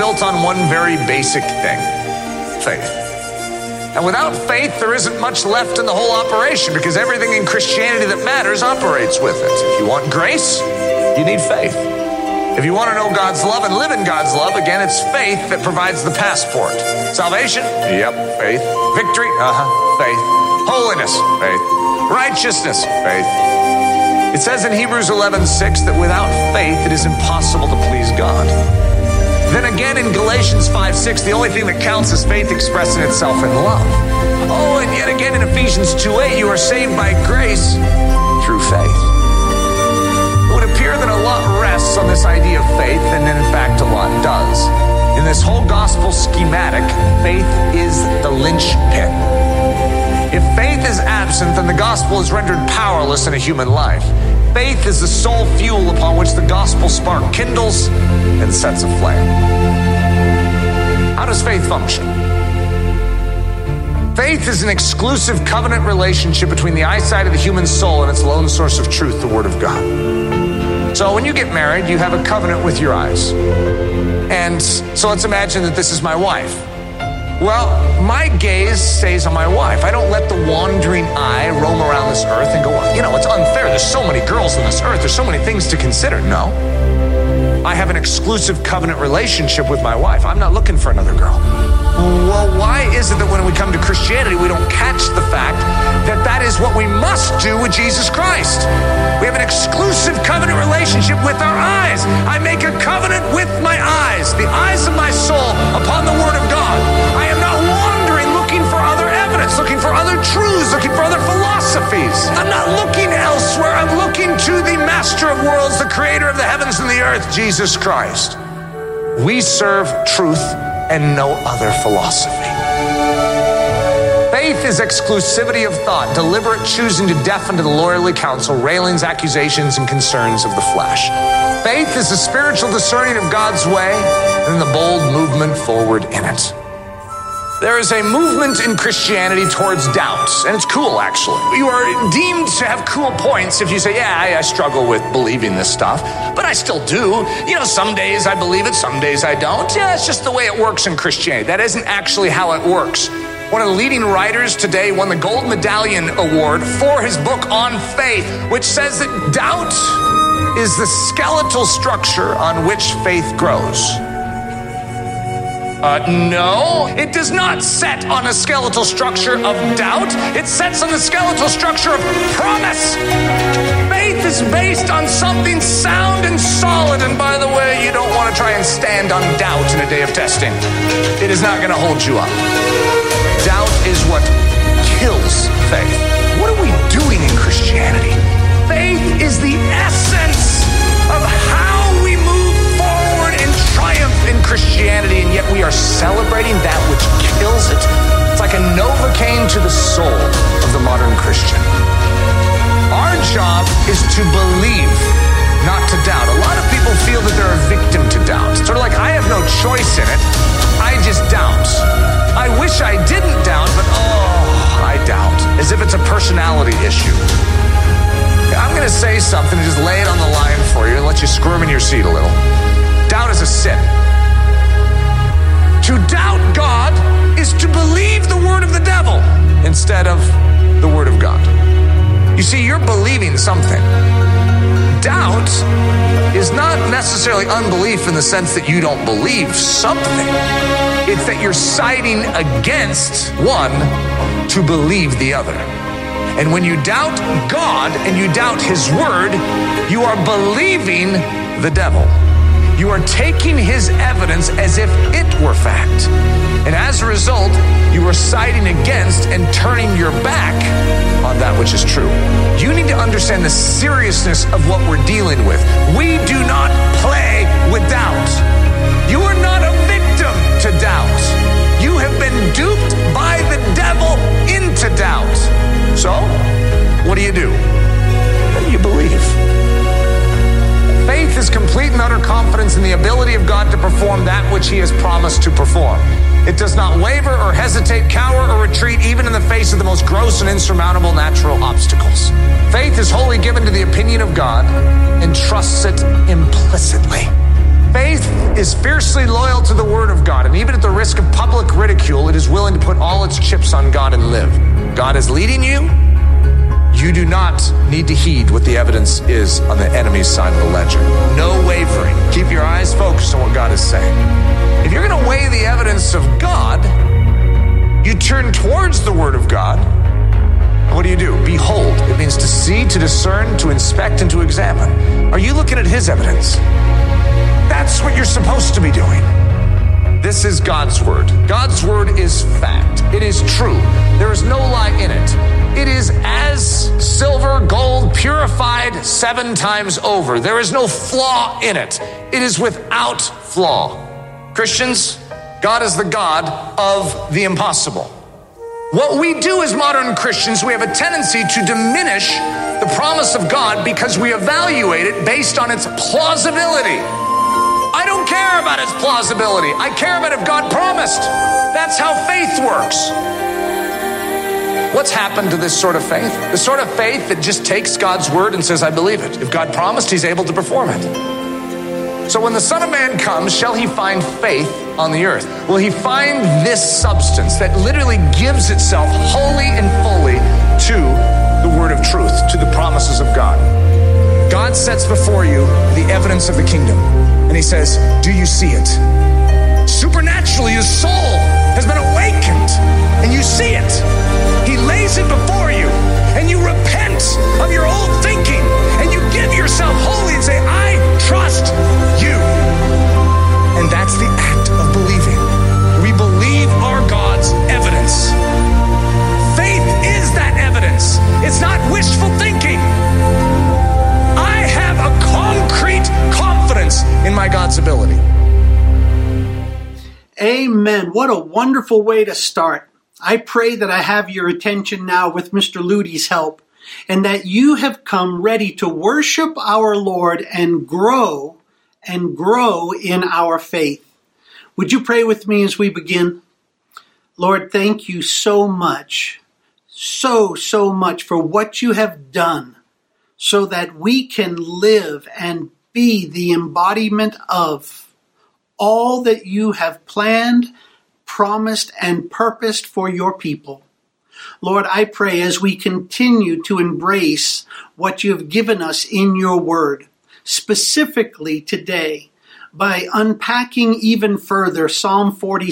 built on one very basic thing: faith. And without faith, there isn't much left in the whole operation, because everything in Christianity that matters operates with it. If you want grace, you need faith. If you want to know God's love and live in God's love, again, it's faith that provides the passport. Salvation? Yep, faith. Victory? Faith. Holiness? Faith. Righteousness? Faith. It says in Hebrews 11:6 that without faith, it is impossible to please God. Then again in Galatians 5:6, the only thing that counts is faith expressing itself in love. Oh, and yet again in Ephesians 2:8, you are saved by grace through faith. It would appear that a lot rests on this idea of faith, and in fact a lot does. In this whole gospel schematic, faith is the linchpin. If faith is absent, then the gospel is rendered powerless in a human life. Faith is the sole fuel upon which the gospel spark kindles and sets aflame. How does faith function? Faith is an exclusive covenant relationship between the eyesight of the human soul and its lone source of truth, the Word of God. So when you get married, you have a covenant with your eyes. And so let's imagine that this is my wife. Well, my gaze stays on my wife. I don't let the wandering eye roam around this earth and go, it's unfair. There's so many girls on this earth. There's so many things to consider. No. I have an exclusive covenant relationship with my wife. I'm not looking for another girl. Well, why is it that when we come to Christianity, we don't catch the fact that that is what we must do with Jesus Christ? We have an exclusive covenant relationship with our eyes. I make a covenant with my eyes, the eyes of my soul, upon the Word of God. I am not wandering looking for other evidence, looking for other truths, looking for other philosophies. I'm not looking elsewhere. I'm looking to the Master of worlds, the Creator of the heavens and the earth, Jesus Christ. We serve truth and no other philosophy. Faith is exclusivity of thought, deliberate choosing to deafen to the lawyerly counsel, railings, accusations, and concerns of the flesh. Faith is the spiritual discerning of God's way and the bold movement forward in it. There is a movement in Christianity towards doubts, and it's cool, actually. You are deemed to have cool points if you say, I struggle with believing this stuff, but I still do. Some days I believe it, some days I don't. Yeah, it's just the way it works in Christianity. That isn't actually how it works. One of the leading writers today won the Gold Medallion Award for his book on faith, which says that doubt is the skeletal structure on which faith grows. No, it does not set on a skeletal structure of doubt. It sets on the skeletal structure of promise. Faith is based on something sound and solid. And by the way, you don't want to try and stand on doubt in a day of testing. It is not going to hold you up. Doubt is what kills faith. What are we doing in Christianity? Faith is the essence of how we move forward in triumph in Christianity, and yet we are celebrating that which kills it. It's like a Novocaine to the soul of the modern Christian. Our job is to believe, not to doubt. A lot of people feel that they're a victim to doubt. It's sort of like, I have no choice in it. I just doubt. I wish I didn't doubt, but I doubt. As if it's a personality issue. I'm going to say something and just lay it on the line for you and let you squirm in your seat a little. Doubt is a sin. To doubt God is to believe the word of the devil instead of the word of God. You see, you're believing something. Doubt is not necessarily unbelief in the sense that you don't believe something. It's that you're siding against one to believe the other. And when you doubt God and you doubt His word, you are believing the devil. You are taking his evidence as if it were fact. And as a result, you are siding against and turning your back on that which is true. You need to understand the seriousness of what we're dealing with. We do not play with doubt. You are not a victim to doubt. You have been duped by the devil into doubt. So, what do? You believe. Faith is complete and utter confidence in the ability of God to perform that which He has promised to perform. It does not waver or hesitate, cower or retreat, even in the face of the most gross and insurmountable natural obstacles. Faith is wholly given to the opinion of God and trusts it implicitly. Faith is fiercely loyal to the Word of God, and even at the risk of public ridicule, it is willing to put all its chips on God and live. God is leading you. You do not need to heed what the evidence is on the enemy's side of the ledger. No wavering. Keep your eyes focused on what God is saying. If you're going to weigh the evidence of God, you turn towards the Word of God. What do? Behold. It means to see, to discern, to inspect, and to examine. Are you looking at His evidence? That's what you're supposed to be doing. This is God's Word. God's Word is fact. It is true. There is no lie in it. It is as silver, gold, purified 7 times over. There is no flaw in it. It is without flaw. Christians, God is the God of the impossible. What we do as modern Christians, we have a tendency to diminish the promise of God because we evaluate it based on its plausibility. I don't care about its plausibility. I care about if God promised. That's how faith works. What's happened to this sort of faith? The sort of faith that just takes God's word and says, I believe it. If God promised, He's able to perform it. So when the Son of Man comes, shall He find faith on the earth? Will He find this substance that literally gives itself wholly and fully to the word of truth, to the promises of God? God sets before you the evidence of the kingdom, and He says, do you see it? Supernaturally, your soul has been awakened, and you see it. He lays it before you, and you repent of your old thinking, and you give yourself wholly and say, I trust you. And that's the act of believing. We believe our God's evidence. Faith is that evidence. It's not wishful thinking. I have a concrete confidence in my God's ability. Amen. What a wonderful way to start. I pray that I have your attention now with Mr. Ludy's help, and that you have come ready to worship our Lord and grow in our faith. Would you pray with me as we begin? Lord, thank you so much, so much for what you have done so that we can live and be the embodiment of all that you have planned, promised, and purposed for your people. Lord, I pray as we continue to embrace what you have given us in your word, specifically today, by unpacking even further Psalm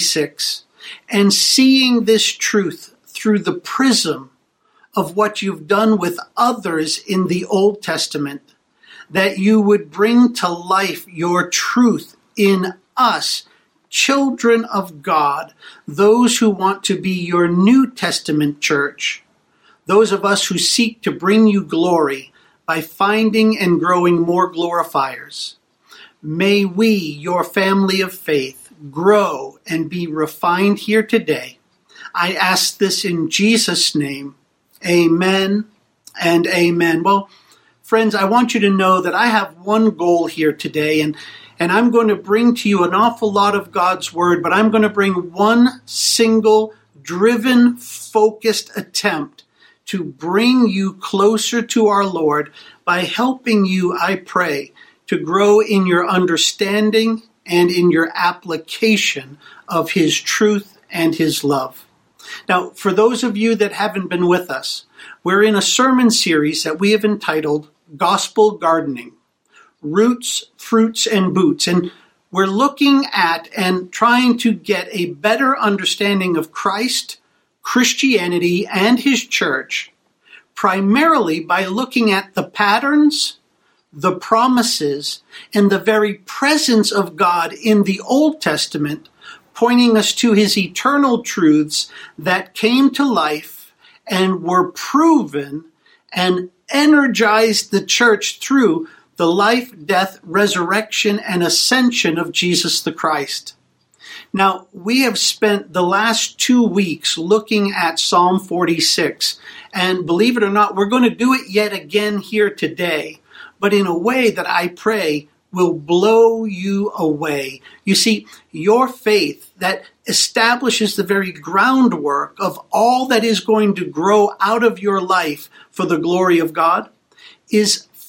46 and seeing this truth through the prism of what you've done with others in the Old Testament, that you would bring to life your truth in us, children of God, those who want to be your New Testament church, those of us who seek to bring you glory by finding and growing more glorifiers. May we, your family of faith, grow and be refined here today. I ask this in Jesus' name. Amen and amen. Well, friends, I want you to know that I have one goal here today, and I'm going to bring to you an awful lot of God's word, but I'm going to bring one single, driven, focused attempt to bring you closer to our Lord by helping you, I pray, to grow in your understanding and in your application of His truth and His love. Now, for those of you that haven't been with us, we're in a sermon series that we have entitled Gospel Gardening, Roots, Fruits, and Boots. And we're looking at and trying to get a better understanding of Christ, Christianity, and His church, primarily by looking at the patterns, the promises, and the very presence of God in the Old Testament, pointing us to His eternal truths that came to life and were proven and energized the church through the life, death, resurrection, and ascension of Jesus the Christ. Now, we have spent the last 2 weeks looking at Psalm 46, and believe it or not, we're going to do it yet again here today, but in a way that I pray will blow you away. You see, your faith that establishes the very groundwork of all that is going to grow out of your life for the glory of God is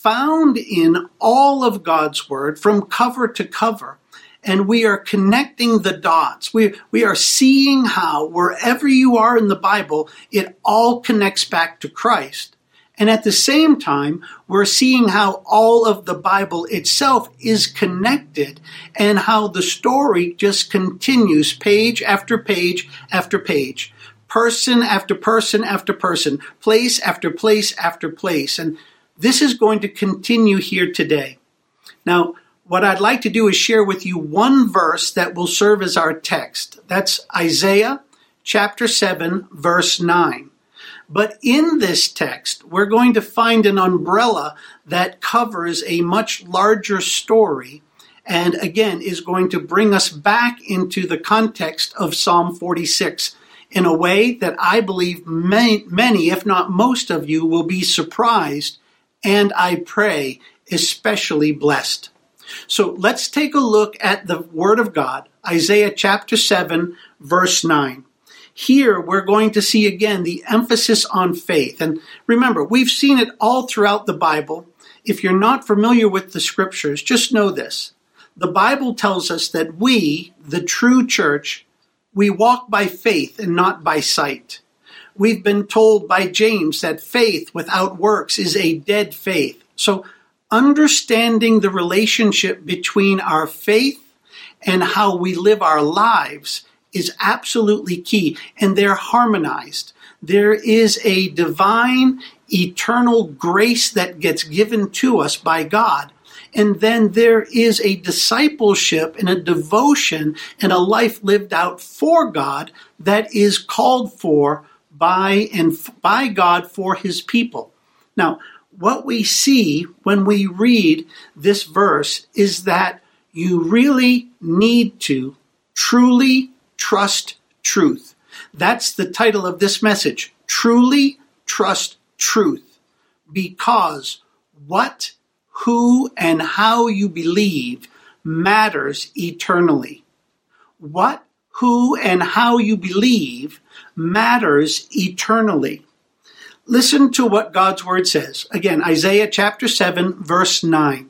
found in all of God's Word from cover to cover. And we are connecting the dots. We are seeing how wherever you are in the Bible, it all connects back to Christ. And at the same time, we're seeing how all of the Bible itself is connected and how the story just continues page after page after page, person after person after person, place after place after place. And this is going to continue here today. Now, what I'd like to do is share with you one verse that will serve as our text. That's Isaiah chapter 7, verse 9. But in this text, we're going to find an umbrella that covers a much larger story and, again, is going to bring us back into the context of Psalm 46 in a way that I believe many, if not most of you, will be surprised and, I pray, especially blessed. So let's take a look at the Word of God, Isaiah chapter 7, verse 9. Here, we're going to see again the emphasis on faith. And remember, we've seen it all throughout the Bible. If you're not familiar with the scriptures, just know this. The Bible tells us that we, the true church, we walk by faith and not by sight. We've been told by James that faith without works is a dead faith. So understanding the relationship between our faith and how we live our lives is absolutely key, and they're harmonized. There is a divine, eternal grace that gets given to us by God, and then there is a discipleship and a devotion and a life lived out for God that is called for by God for His people. Now, what we see when we read this verse is that you really need to truly trust truth. That's the title of this message. Truly trust truth. Because what, who, and how you believe matters eternally. What, who, and how you believe matters eternally. Listen to what God's Word says. Again, Isaiah chapter 7, verse 9.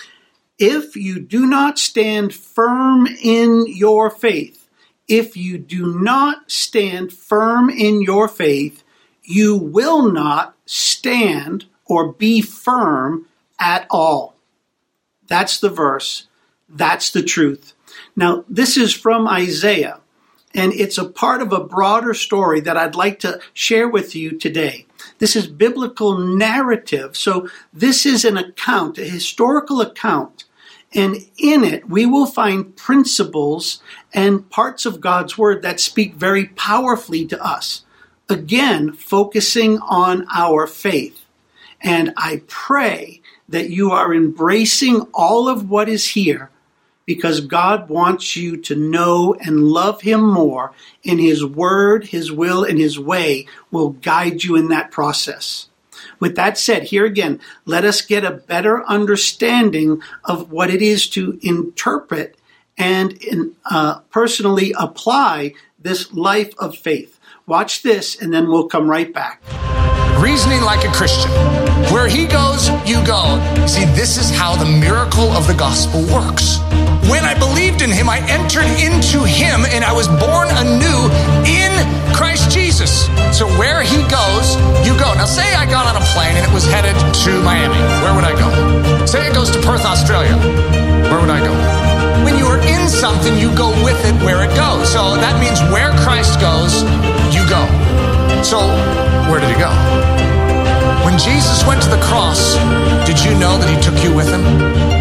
If you do not stand firm in your faith, if you do not stand firm in your faith, you will not stand or be firm at all. That's the verse. That's the truth. Now, this is from Isaiah, and it's a part of a broader story that I'd like to share with you today. This is biblical narrative, so this is an account, a historical account. And in it, we will find principles and parts of God's Word that speak very powerfully to us. Again, focusing on our faith. And I pray that you are embracing all of what is here because God wants you to know and love Him more, and His Word, His will, and His way will guide you in that process. With that said, here again, let us get a better understanding of what it is to interpret and personally apply this life of faith. Watch this, and then we'll come right back. Reasoning like a Christian. Where He goes, you go. See, this is how the miracle of the gospel works. When I believed in Him, I entered into Him, and I was born anew in Christ Jesus. So where He goes, you go. Now say I got on a plane and it was headed to Miami. Where would I go? Say it goes to Perth, Australia. Where would I go? When you are in something, you go with it where it goes. So that means where Christ goes, you go. So where did He go? When Jesus went to the cross, did you know that He took you with Him?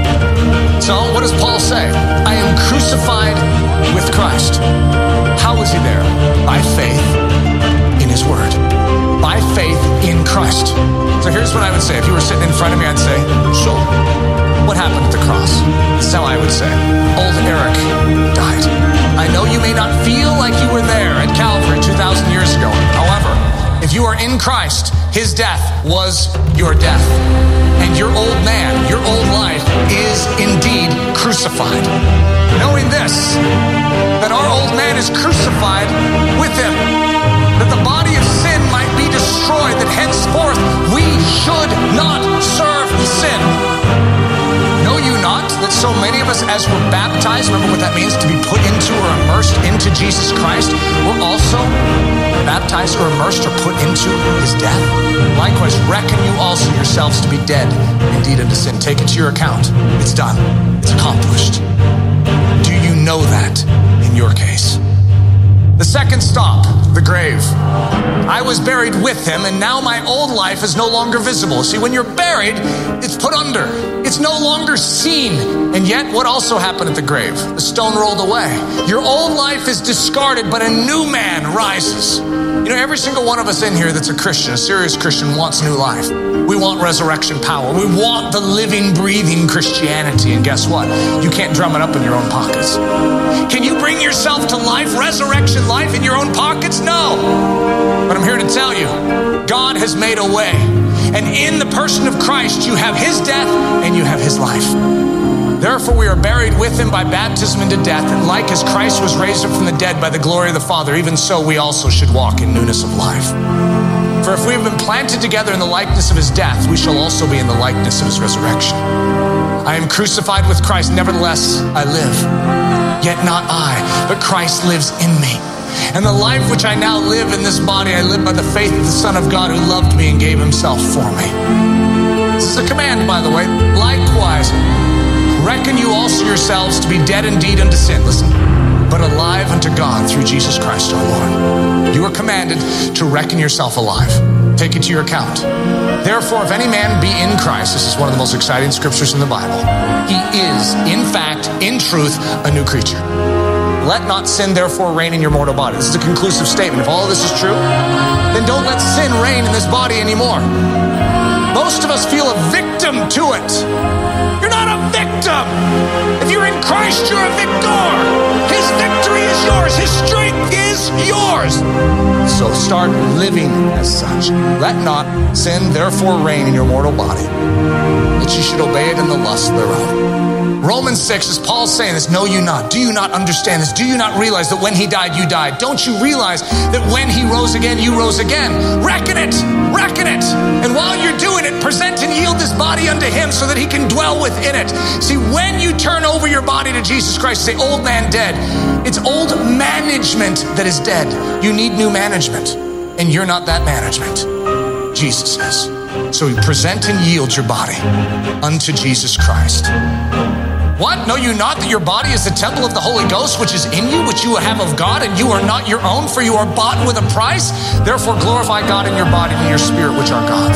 So what does Paul say? I am crucified with Christ. How was He there? By faith in His Word. By faith in Christ. So here's what I would say. If you were sitting in front of me, I'd say, so what happened at the cross? This is how I would say. Old Eric died. I know you may not feel like you were there at Calvary 2,000 years ago. However, if you are in Christ, His death was your death. And your old man, your old life is indeed crucified. Knowing this, that our old man is crucified with Him, that the body of sin might be destroyed, that henceforth we should not serve sin. Likewise, as we're baptized, remember what that means, to be put into or immersed into Jesus Christ, we're also baptized or immersed or put into his death. Likewise, reckon you also yourselves to be dead indeed unto sin. Take it to your account. It's done. It's accomplished. Do you know that in your case? The second stop, the grave. I was buried with him, and now my old life is no longer visible. See, when you're buried, it's put under. It's no longer seen. And yet, what also happened at the grave? The stone rolled away. Your old life is discarded, but a new man rises. You know, every single one of us in here that's a Christian, a serious Christian, wants new life. We want resurrection power. We want the living, breathing Christianity. And guess what? You can't drum it up in your own pockets. Can you bring yourself to life, resurrection life, in your own pockets? No. But I'm here to tell you, God has made a way. And in the person of Christ, you have his death and you have his life. Therefore, we are buried with him by baptism into death. And like as Christ was raised up from the dead by the glory of the Father, even so we also should walk in newness of life. For if we have been planted together in the likeness of his death, we shall also be in the likeness of his resurrection. I am crucified with Christ, nevertheless I live. Yet not I, but Christ lives in me. And the life which I now live in this body, I live by the faith of the Son of God who loved me and gave himself for me. This is a command, by the way. Likewise, reckon you also yourselves to be dead indeed unto sin. Listen. But alive unto God through Jesus Christ our Lord. You are commanded to reckon yourself alive. Take it to your account. Therefore, if any man be in Christ, this is one of the most exciting scriptures in the Bible, he is, in fact, in truth, a new creature. Let not sin therefore reign in your mortal body. This is a conclusive statement. If all of this is true, then don't let sin reign in this body anymore. Most of us feel a victim to it. You're not a victim. If you're in Christ, you're a victor. His victory is yours. His strength is yours. So start living as such. Let not sin therefore reign in your mortal body, that you should obey it in the lust thereof. Romans 6 is Paul saying this, know you not? Do you not understand this? Do you not realize that when he died, you died? Don't you realize that when he rose again, you rose again? Reckon it, reckon it. And while you're doing it, present and yield this body unto him so that he can dwell within it. See, when you turn over your body to Jesus Christ, say, old man dead. It's old management that is dead. You need new management. And you're not that management. Jesus is. So you present and yield your body unto Jesus Christ. What? Know you not that your body is the temple of the Holy Ghost, which is in you, which you have of God, and you are not your own, for you are bought with a price? Therefore glorify God in your body and in your spirit, which are God's.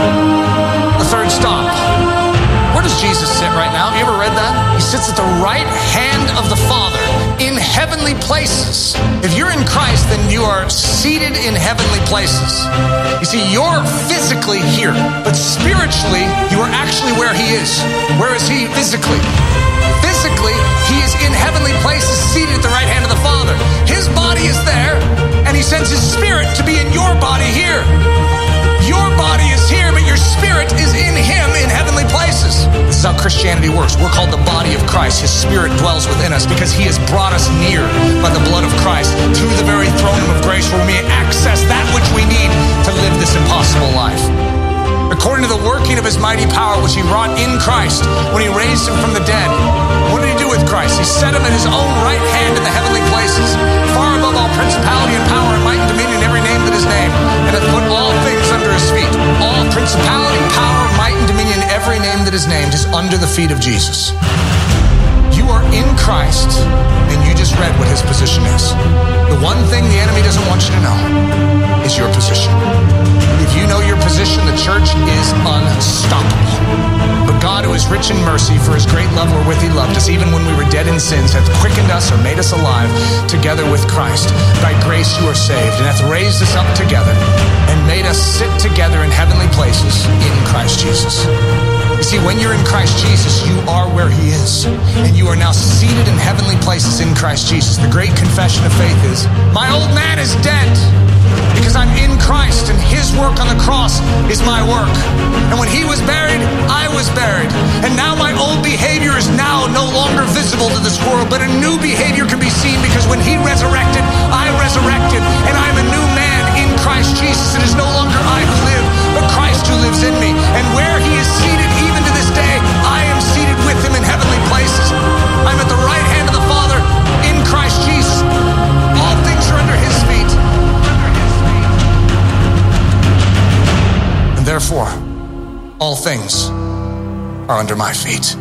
The third stop. Where does Jesus sit right now? Have you ever read that? He sits at the right hand of the Father in heavenly places. If you're in Christ, then you are seated in heavenly places. You see, you're physically here, but spiritually, you are actually where he is. Where is he physically? Physically, he is in heavenly places, seated at the right hand of the Father. His body is there, and he sends his spirit to be in your body here. Your body is here, but your spirit is in him in heavenly places. This is how Christianity works. We're called the body of Christ. His spirit dwells within us because he has brought us near by the blood of Christ through the very throne room of grace where we may access that which we need to live this impossible life. According to the working of his mighty power, which he wrought in Christ when he raised him from the dead. What did he do with Christ? He set him at his own right hand in the heavenly places, far above all principality and power and might and dominion, every name that is named, and hath put all things under his feet. All principality, power, might, and dominion, every name that is named is under the feet of Jesus. You are in Christ, and you just read what his position is. The one thing the enemy doesn't want you to know is your position. If you know your position, the church is unstoppable. But God, who is rich in mercy, for his great love wherewith he loved us, even when we were dead in sins, hath quickened us or made us alive together with Christ. By grace you are saved, and hath raised us up together, and made us sit together in heavenly places in Christ Jesus. You see, when you're in Christ Jesus, you are where he is. And you are now seated in heavenly places in Christ Jesus. The great confession of faith is, my old man is dead because I'm in Christ, and his work on the cross is my work. And when he was buried, I was buried. And now my old behavior is now no longer visible to this world, but a new behavior can be seen because when he resurrected, I resurrected. And I'm a new man in Christ Jesus. It is no longer I who live, but Christ who lives in me. And where he is seated, even to this day, I am seated with him in heavenly places. 24, all things are under my feet.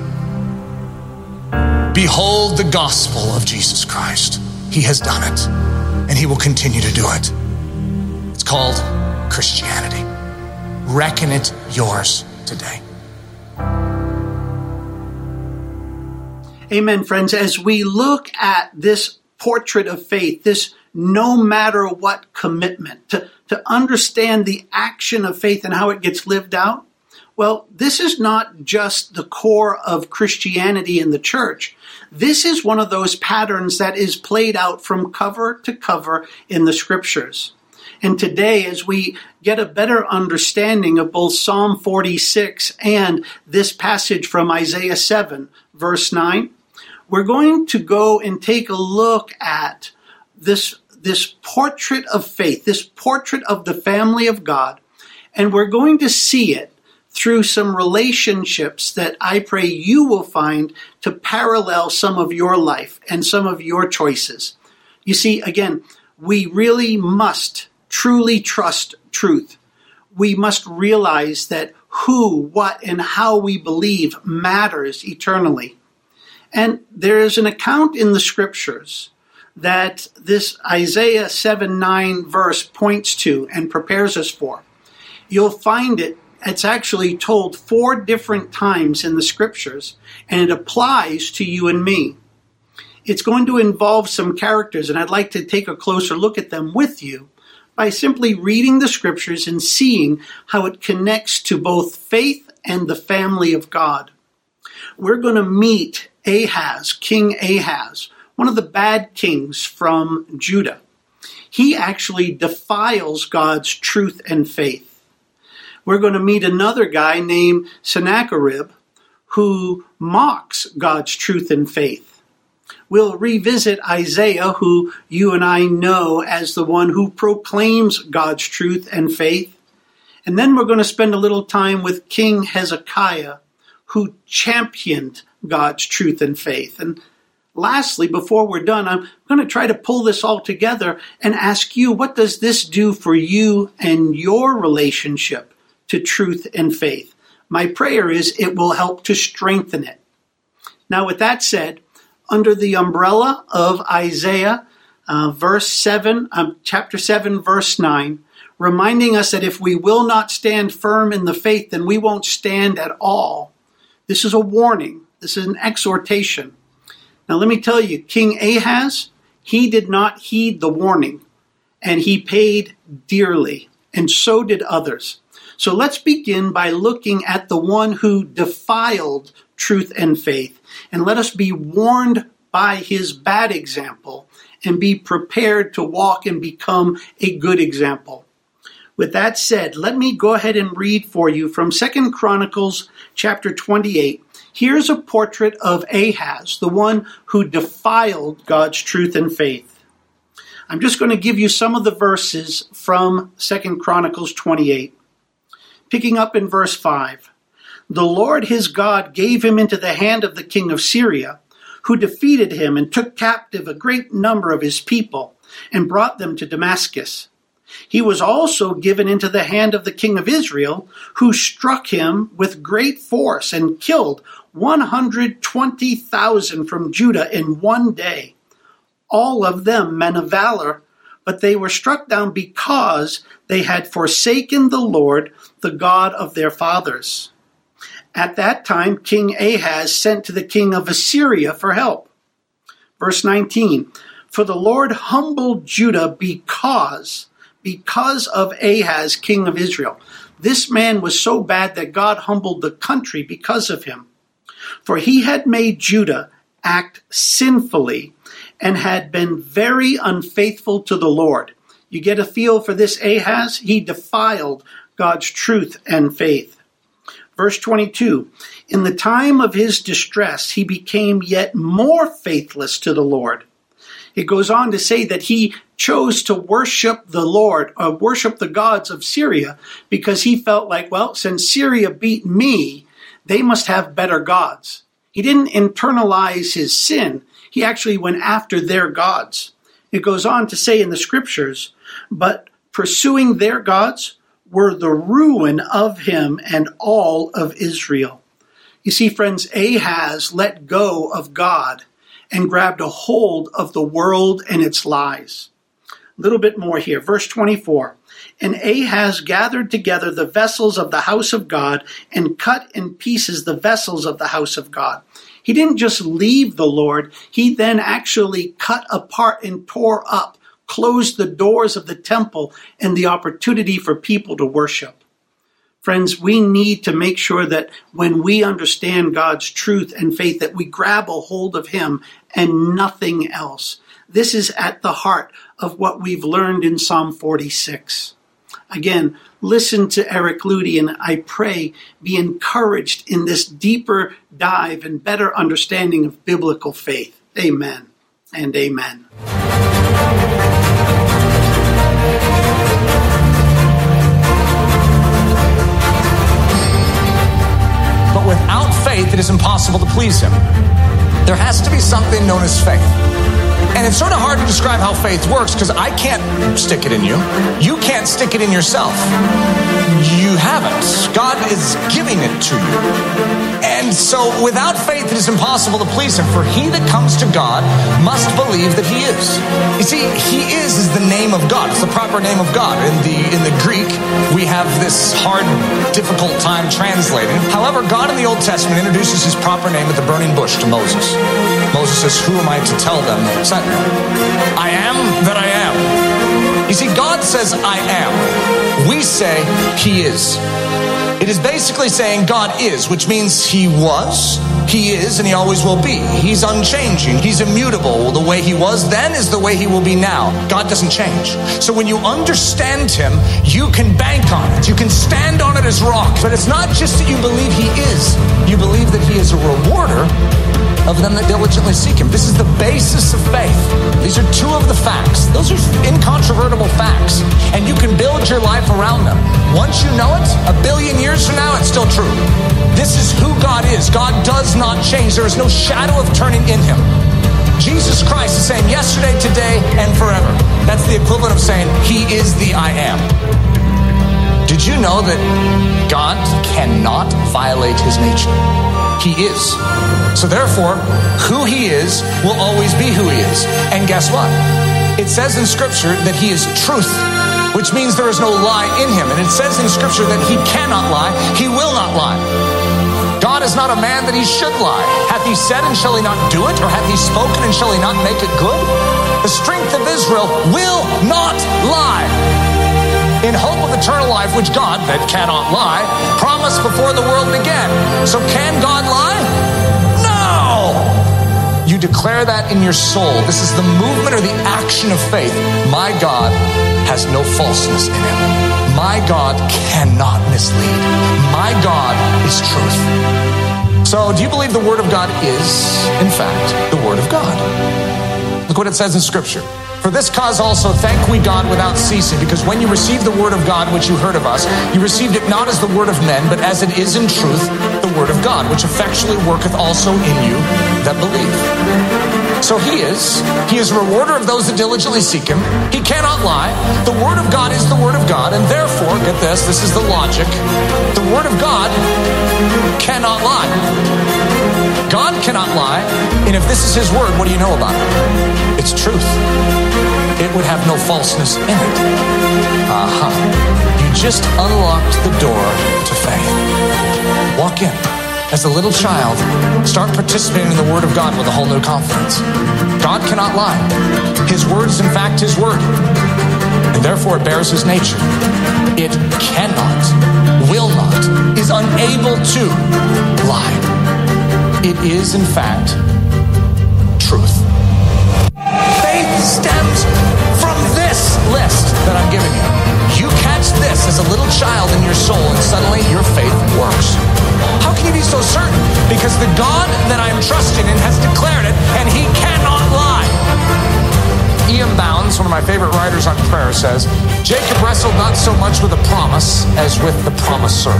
Behold the gospel of Jesus Christ. He has done it, and he will continue to do it. It's called Christianity. Reckon it yours today. Amen, friends. As we look at this portrait of faith, this no matter what commitment, to understand the action of faith and how it gets lived out, well, this is not just the core of Christianity in the church. This is one of those patterns that is played out from cover to cover in the scriptures. And today, as we get a better understanding of both Psalm 46 and this passage from Isaiah 7, verse 9, we're going to go and take a look at this portrait of faith, this portrait of the family of God, and we're going to see it through some relationships that I pray you will find to parallel some of your life and some of your choices. You see, again, we really must truly trust truth. We must realize that who, what, and how we believe matters eternally. And there is an account in the scriptures that this Isaiah 7:9 verse points to and prepares us for. You'll find it's actually told 4 different times in the scriptures, and it applies to you and me. It's going to involve some characters, and I'd like to take a closer look at them with you by simply reading the scriptures and seeing how it connects to both faith and the family of God. We're going to meet Ahaz, King Ahaz, one of the bad kings from Judah. He actually defiles God's truth and faith. We're going to meet another guy named Sennacherib who mocks God's truth and faith. We'll revisit Isaiah, who you and I know as the one who proclaims God's truth and faith. And then we're going to spend a little time with King Hezekiah, who championed God's truth and faith. And lastly, before we're done, I'm going to try to pull this all together and ask you, what does this do for you and your relationship to truth and faith? My prayer is it will help to strengthen it. Now, with that said, under the umbrella of Isaiah, chapter 7, verse 9, reminding us that if we will not stand firm in the faith, then we won't stand at all. This is a warning. This is an exhortation. Now, let me tell you, King Ahaz, he did not heed the warning, and he paid dearly, and so did others. So let's begin by looking at the one who defiled truth and faith, and let us be warned by his bad example and be prepared to walk and become a good example. With that said, let me go ahead and read for you from 2 Chronicles chapter 28. Here's a portrait of Ahaz, the one who defiled God's truth and faith. I'm just going to give you some of the verses from 2 Chronicles 28. Picking up in verse 5. The Lord his God gave him into the hand of the king of Syria, who defeated him and took captive a great number of his people and brought them to Damascus. He was also given into the hand of the king of Israel, who struck him with great force and killed 120,000 from Judah in one day, all of them men of valor, but they were struck down because they had forsaken the Lord, the God of their fathers. At that time, King Ahaz sent to the king of Assyria for help. Verse 19, for the Lord humbled Judah because of Ahaz, king of Israel. This man was so bad that God humbled the country because of him. For he had made Judah act sinfully and had been very unfaithful to the Lord. You get a feel for this Ahaz? He defiled God's truth and faith. Verse 22, in the time of his distress, he became yet more faithless to the Lord. It goes on to say that he chose to worship the Lord, or worship the gods of Syria, because he felt like, well, since Syria beat me, they must have better gods. He didn't internalize his sin. He actually went after their gods. It goes on to say in the scriptures, but pursuing their gods were the ruin of him and all of Israel. You see, friends, Ahaz let go of God and grabbed a hold of the world and its lies. A little bit more here. Verse 24. And Ahaz gathered together the vessels of the house of God and cut in pieces the vessels of the house of God. He didn't just leave the Lord. He then actually cut apart and tore up, closed the doors of the temple and the opportunity for people to worship. Friends, we need to make sure that when we understand God's truth and faith, that we grab a hold of him and nothing else. This is at the heart of what we've learned in Psalm 46. Again, listen to Eric Ludy, and I pray be encouraged in this deeper dive and better understanding of biblical faith. Amen and amen. But without faith, it is impossible to please him. There has to be something known as faith. And it's sort of hard to describe how faith works because I can't stick it in you. You can't stick it in yourself. You haven't. God is giving it to you. And so without faith, it is impossible to please him. For he that comes to God must believe that he is. You see, he is the name of God. It's the proper name of God. In the Greek, we have this hard, difficult time translating. However, God in the Old Testament introduces his proper name at the burning bush to Moses. Moses says, who am I to tell them? I am that I am. You see, God says, I am. We say, he is. It is basically saying God is, which means he was, he is, and he always will be. He's unchanging. He's immutable. The way he was then is the way he will be now. God doesn't change. So when you understand him, you can bank on it. You can stand on it as rock. But it's not just that you believe he is. You believe that he is a rewarder of them that diligently seek him. This is the basis of faith. These are two of the facts. Those are incontrovertible facts. And you can build your life around them. Once you know it, 1 billion years from now, it's still true. This is who God is. God does not change. There is no shadow of turning in him. Jesus Christ is saying yesterday, today, and forever. That's the equivalent of saying he is the I am. Did you know that God cannot violate his nature? He is. So therefore, who he is will always be who he is. And guess what? It says in Scripture that he is truth, which means there is no lie in him. And it says in Scripture that he cannot lie. He will not lie. God is not a man that he should lie. Hath he said and shall he not do it? Or hath he spoken and shall he not make it good? The strength of Israel will not lie. In hope of eternal life, which God, that cannot lie, promised before the world began. So can God lie? No! You declare that in your soul. This is the movement or the action of faith. My God has no falseness in him. My God cannot mislead. My God is truth. So do you believe the Word of God is, in fact, the Word of God? Look what it says in Scripture. For this cause also thank we God without ceasing, because when you received the word of God which you heard of us, you received it not as the word of men, but as it is in truth the word of God, which effectually worketh also in you that believe. So he is a rewarder of those that diligently seek him. He cannot lie. The word of God is the word of God, and therefore, get this is the logic, the word of God cannot lie. God cannot lie, and if this is his word, what do you know about it? It's truth. It would have no falseness in it. You just unlocked the door to faith. Walk in. As a little child, start participating in the Word of God with a whole new confidence. God cannot lie. His word is in fact his word. And therefore it bears his nature. It cannot, will not, is unable to lie. It is in fact truth. Faith stems from this list that I'm giving you. You catch this as a little child in your soul and suddenly your faith works. How can you be so certain? Because the God that I am trusting in has declared it and he cannot lie. E.M. Bounds, one of my favorite writers on prayer, says, Jacob wrestled not so much with a promise as with the promiser.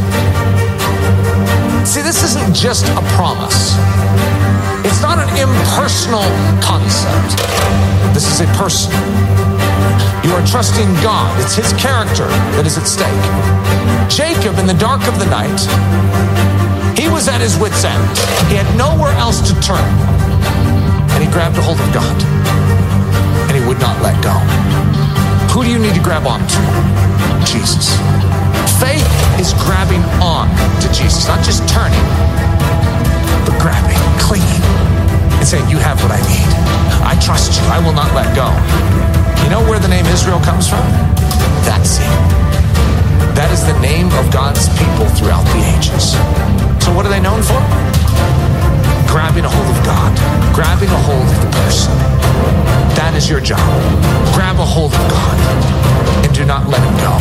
See, this isn't just a promise. It's not an impersonal concept. This is a person. You are trusting God. It's his character that is at stake. Jacob, in the dark of the night, he was at his wit's end. He had nowhere else to turn. And he grabbed a hold of God. And he would not let go. Who do you need to grab onto? Jesus. Faith is grabbing on to Jesus, not just turning, but grabbing, clinging, and saying, you have what I need. I trust you. I will not let go. You know where the name Israel comes from? That's it. That is the name of God's people throughout the ages. So what are they known for? Grabbing a hold of God. Grabbing a hold of the person. That is your job. Grab a hold of God and do not let him go.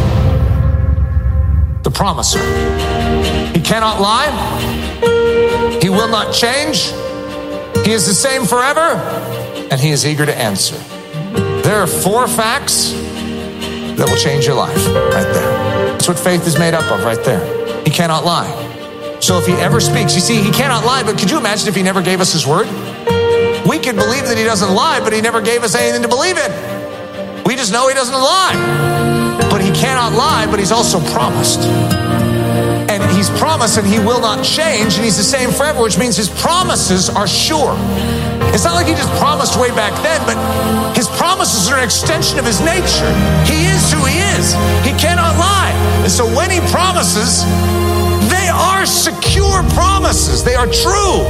The promiser. He cannot lie. He will not change. He is the same forever, and he is eager to answer. There are 4 facts that will change your life right there. That's what faith is made up of right there. He cannot lie. So if he ever speaks, you see, he cannot lie, but could you imagine if he never gave us his word? We could believe that he doesn't lie, but he never gave us anything to believe in. We just know he doesn't lie. But he cannot lie, but he's also promised. And he's promised and he will not change, and he's the same forever, which means his promises are sure. It's not like he just promised way back then, but his promises are an extension of his nature. He is who he is. He cannot lie. And so when he promises, they are secure promises. They are true.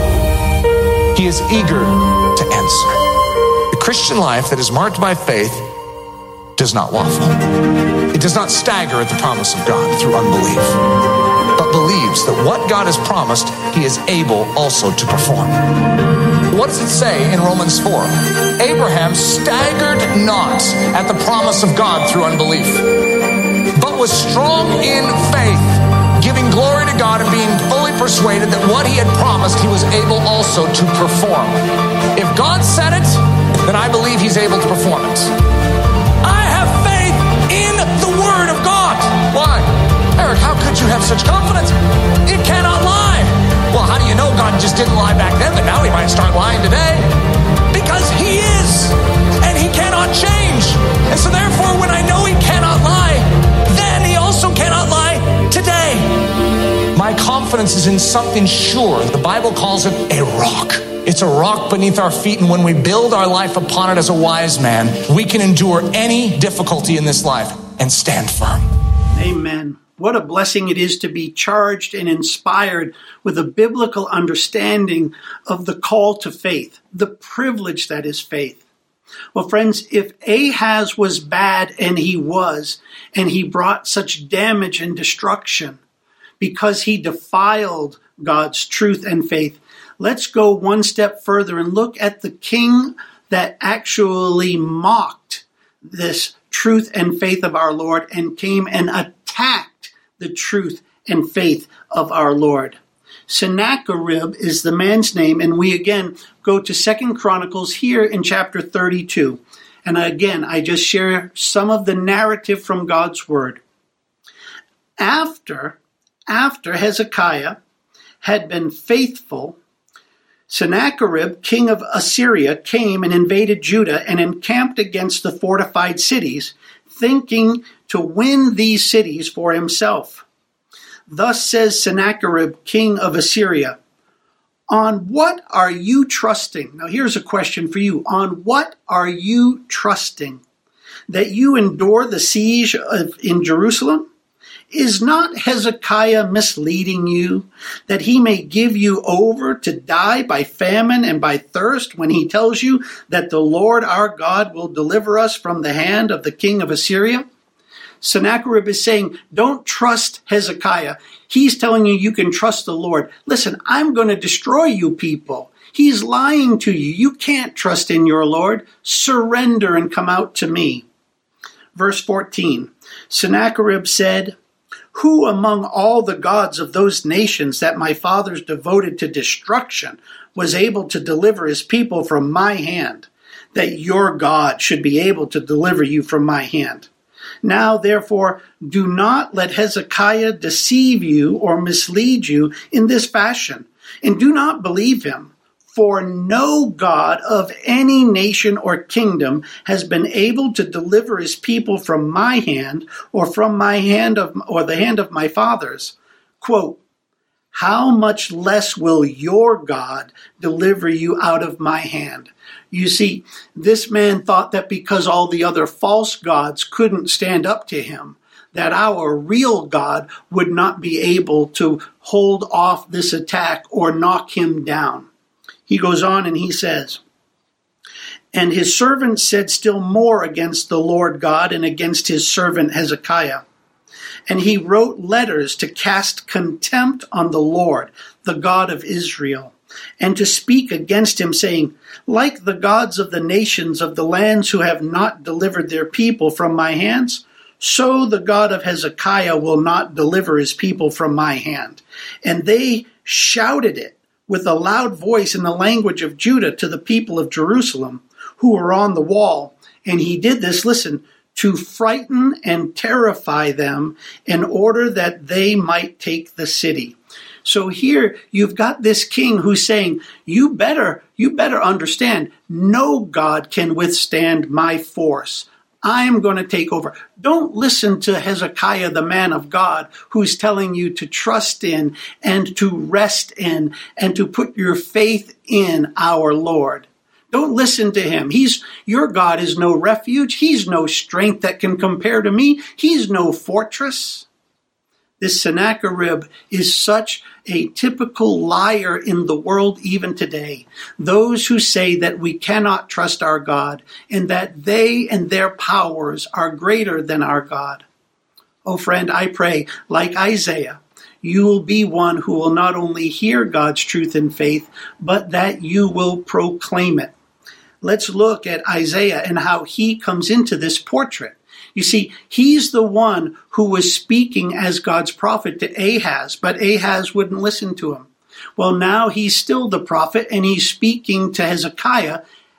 He is eager to answer. The Christian life that is marked by faith does not waffle. It does not stagger at the promise of God through unbelief, but believes that what God has promised, he is able also to perform. What does it say in Romans 4? Abraham staggered not at the promise of God through unbelief, but was strong in faith, giving glory to God and being fully persuaded that what he had promised, he was able also to perform. If God said it, then I believe he's able to perform it. I have faith in the word of God. Why? Eric, how could you have such confidence? It cannot lie. Well, how do you know God just didn't lie back then, but now he might start lying today? Because he is, and he cannot change. And so therefore, when I know he cannot lie, then he also cannot lie today. My confidence is in something sure. The Bible calls it a rock. It's a rock beneath our feet, and when we build our life upon it as a wise man, we can endure any difficulty in this life and stand firm. Amen. What a blessing it is to be charged and inspired with a biblical understanding of the call to faith, the privilege that is faith. Well, friends, if Ahaz was bad, and he brought such damage and destruction because he defiled God's truth and faith, let's go one step further and look at the king that actually mocked this truth and faith of our Lord and came and attacked the truth and faith of our Lord. Sennacherib is the man's name, and we again go to 2 Chronicles here in chapter 32. And again, I just share some of the narrative from God's word. After Hezekiah had been faithful, Sennacherib, king of Assyria, came and invaded Judah and encamped against the fortified cities, thinking to win these cities for himself. Thus says Sennacherib, king of Assyria, on what are you trusting? Now here's a question for you. On what are you trusting? That you endure the siege in Jerusalem? Is not Hezekiah misleading you, that he may give you over to die by famine and by thirst, when he tells you that the Lord our God will deliver us from the hand of the king of Assyria? Sennacherib is saying, don't trust Hezekiah. He's telling you can trust the Lord. Listen, I'm going to destroy you people. He's lying to you. You can't trust in your Lord. Surrender and come out to me. Verse 14, Sennacherib said, who among all the gods of those nations that my fathers devoted to destruction was able to deliver his people from my hand, that your God should be able to deliver you from my hand? Now, therefore, do not let Hezekiah deceive you or mislead you in this fashion, and do not believe him. For no God of any nation or kingdom has been able to deliver his people from my hand or from my hand or the hand of my fathers. Quote, how much less will your God deliver you out of my hand? You see, this man thought that because all the other false gods couldn't stand up to him, that our real God would not be able to hold off this attack or knock him down. He goes on and he says, and his servant said still more against the Lord God and against his servant Hezekiah. And he wrote letters to cast contempt on the Lord, the God of Israel, and to speak against him, saying, like the gods of the nations of the lands who have not delivered their people from my hands, so the God of Hezekiah will not deliver his people from my hand. And they shouted it with a loud voice in the language of Judah to the people of Jerusalem, who were on the wall. And he did this, listen, to frighten and terrify them in order that they might take the city. So here you've got this king who's saying, you better understand, no God can withstand my force. I am going to take over. Don't listen to Hezekiah, the man of God, who's telling you to trust in and to rest in and to put your faith in our Lord. Don't listen to him. Your God is no refuge. He's no strength that can compare to me. He's no fortress. This Sennacherib is such a typical liar in the world even today. Those who say that we cannot trust our God and that they and their powers are greater than our God. Oh, friend, I pray, like Isaiah, you will be one who will not only hear God's truth in faith, but that you will proclaim it. Let's look at Isaiah and how he comes into this portrait. You see, he's the one who was speaking as God's prophet to Ahaz, but Ahaz wouldn't listen to him. Well, now he's still the prophet, and he's speaking to Hezekiah,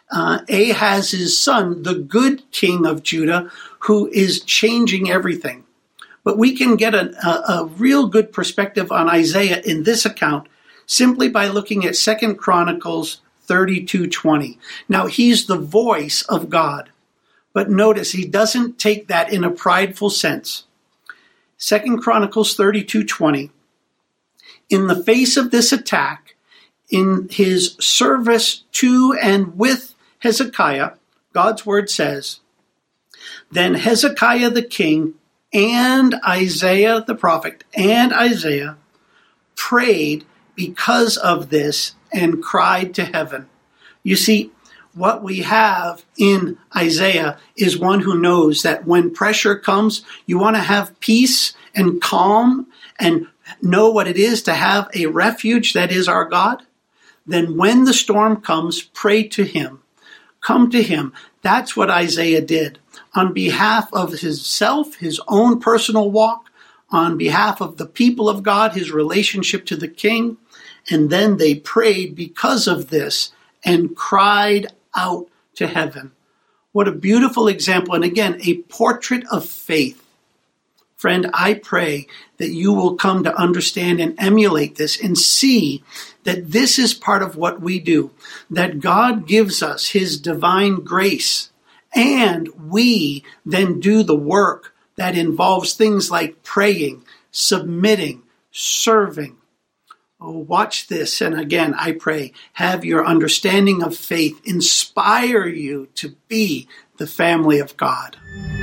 Ahaz's son, the good king of Judah, who is changing everything. But we can get a real good perspective on Isaiah in this account simply by looking at 2 Chronicles 32:20. Now, he's the voice of God. But notice, he doesn't take that in a prideful sense. 2 Chronicles 32:20. In the face of this attack, in his service to and with Hezekiah, God's word says, then Hezekiah the king and Isaiah the prophet and Isaiah prayed because of this and cried to heaven. You see, what we have in Isaiah is one who knows that when pressure comes, you want to have peace and calm and know what it is to have a refuge that is our God. Then when the storm comes, pray to him. Come to him. That's what Isaiah did. On behalf of himself, his own personal walk, on behalf of the people of God, his relationship to the king. And then they prayed because of this and cried out to heaven. What a beautiful example. And again, a portrait of faith. Friend, I pray that you will come to understand and emulate this and see that this is part of what we do, that God gives us his divine grace, and we then do the work that involves things like praying, submitting, serving. Oh, watch this. And again, I pray, have your understanding of faith inspire you to be the family of God.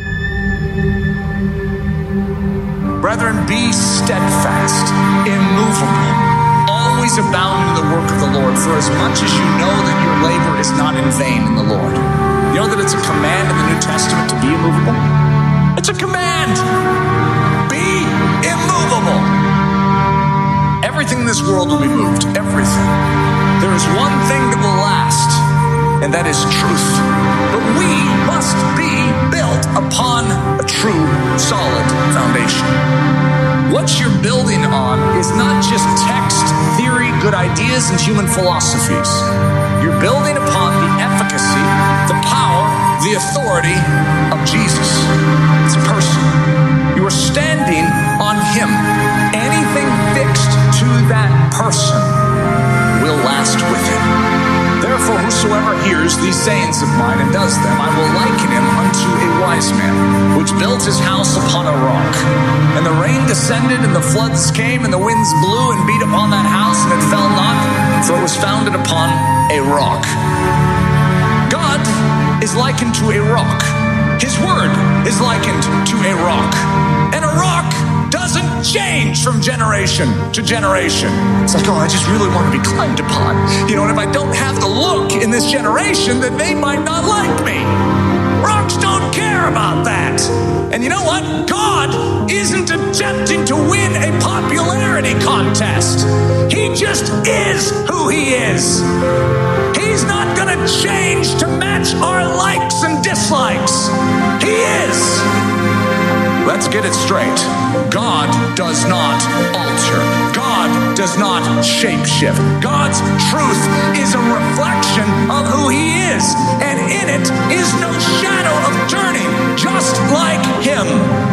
Brethren, be steadfast, immovable, always abound in the work of the Lord, for as much as you know that your labor is not in vain in the Lord. You know that it's a command in the New Testament to be immovable? It's a command. Be immovable. Everything in this world will be moved. Everything. There is one thing that will last, and that is truth. But we must be built upon a true, solid foundation. What you're building on is not just text, theory, good ideas, and human philosophies. You're building upon the efficacy, the power, the authority of Jesus. It's a person. You are standing on him. Anything fixed to that person will last with him. sayings of mine and does them, I will liken him unto a wise man, which built his house upon a rock. And the rain descended, and the floods came, and the winds blew and beat upon that house, and it fell not, for it was founded upon a rock. God is likened to a rock. His word is likened to a rock. And a rock doesn't change from generation to generation. It's like, oh, I just really want to be climbed upon. And if I don't have the look in this generation, then they might not like me. Rocks don't care about that. And you know what? God isn't attempting to win a popularity contest. He just is who he is. He's not going to change to match our likes and dislikes. He is. Let's get it straight. God does not alter. God does not shapeshift. God's truth is a reflection of who he is, and in it is no shadow of turning, just like him.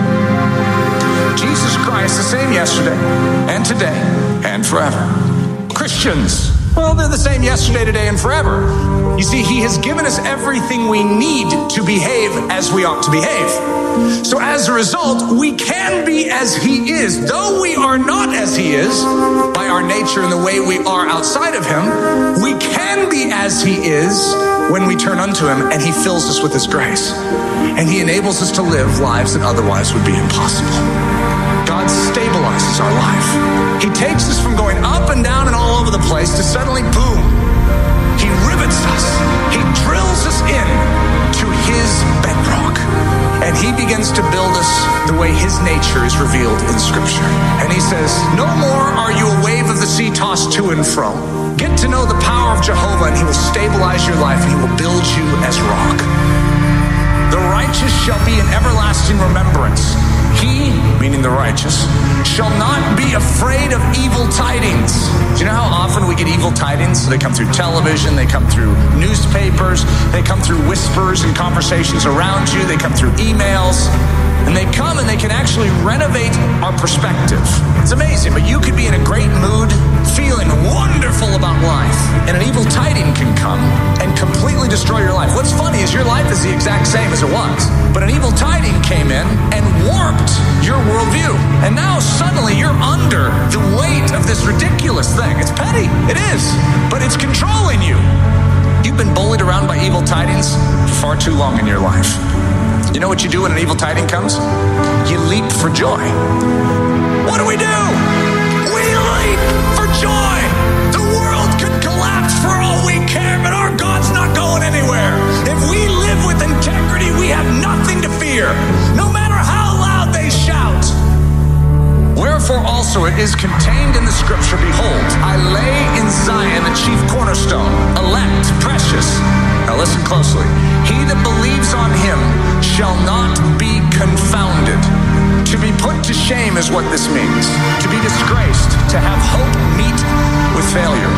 Jesus Christ, the same yesterday and today and forever. Christians, well, they're the same yesterday, today, and forever. You see, he has given us everything we need to behave as we ought to behave. So as a result, we can be as he is. Though we are not as he is, by our nature and the way we are outside of him, we can be as he is when we turn unto him and he fills us with his grace. And he enables us to live lives that otherwise would be impossible. God stabilizes our life. He takes us from going up and down and all over the place to suddenly, boom, he rivets us. He drills us in to his bedrock. And he begins to build us the way his nature is revealed in Scripture. And he says, no more are you a wave of the sea tossed to and fro. Get to know the power of Jehovah, and he will stabilize your life, and he will build you as rock. The righteous shall be an everlasting remembrance. He, meaning the righteous, shall not be afraid of evil tidings. Do you know how often we get evil tidings? They come through television, they come through newspapers, they come through whispers and conversations around you, they come through emails, and they come and they can actually renovate our perspective. It's amazing, but you could be in a great mood, feeling wonderful about life, and an evil tiding can come and completely destroy your life. What's funny is your life is the exact same as it was, but an evil tiding came in and warped your worldview. And now suddenly you're under the weight of this ridiculous thing. It's petty, it is, but it's controlling you. You've been bullied around by evil tidings for far too long in your life. You know what you do when an evil tiding comes? You leap for joy. What do? We leap for joy. The world could collapse for all we care, but our God's not going anywhere. If we live with integrity, we have nothing to fear, no matter how loud they shout. Wherefore also it is contained in the Scripture, behold, I lay in Zion a chief cornerstone, elect, precious. Now listen closely. He that believes on him shall not be confounded. To be put to shame is what this means. To be disgraced, to have hope meet with failure.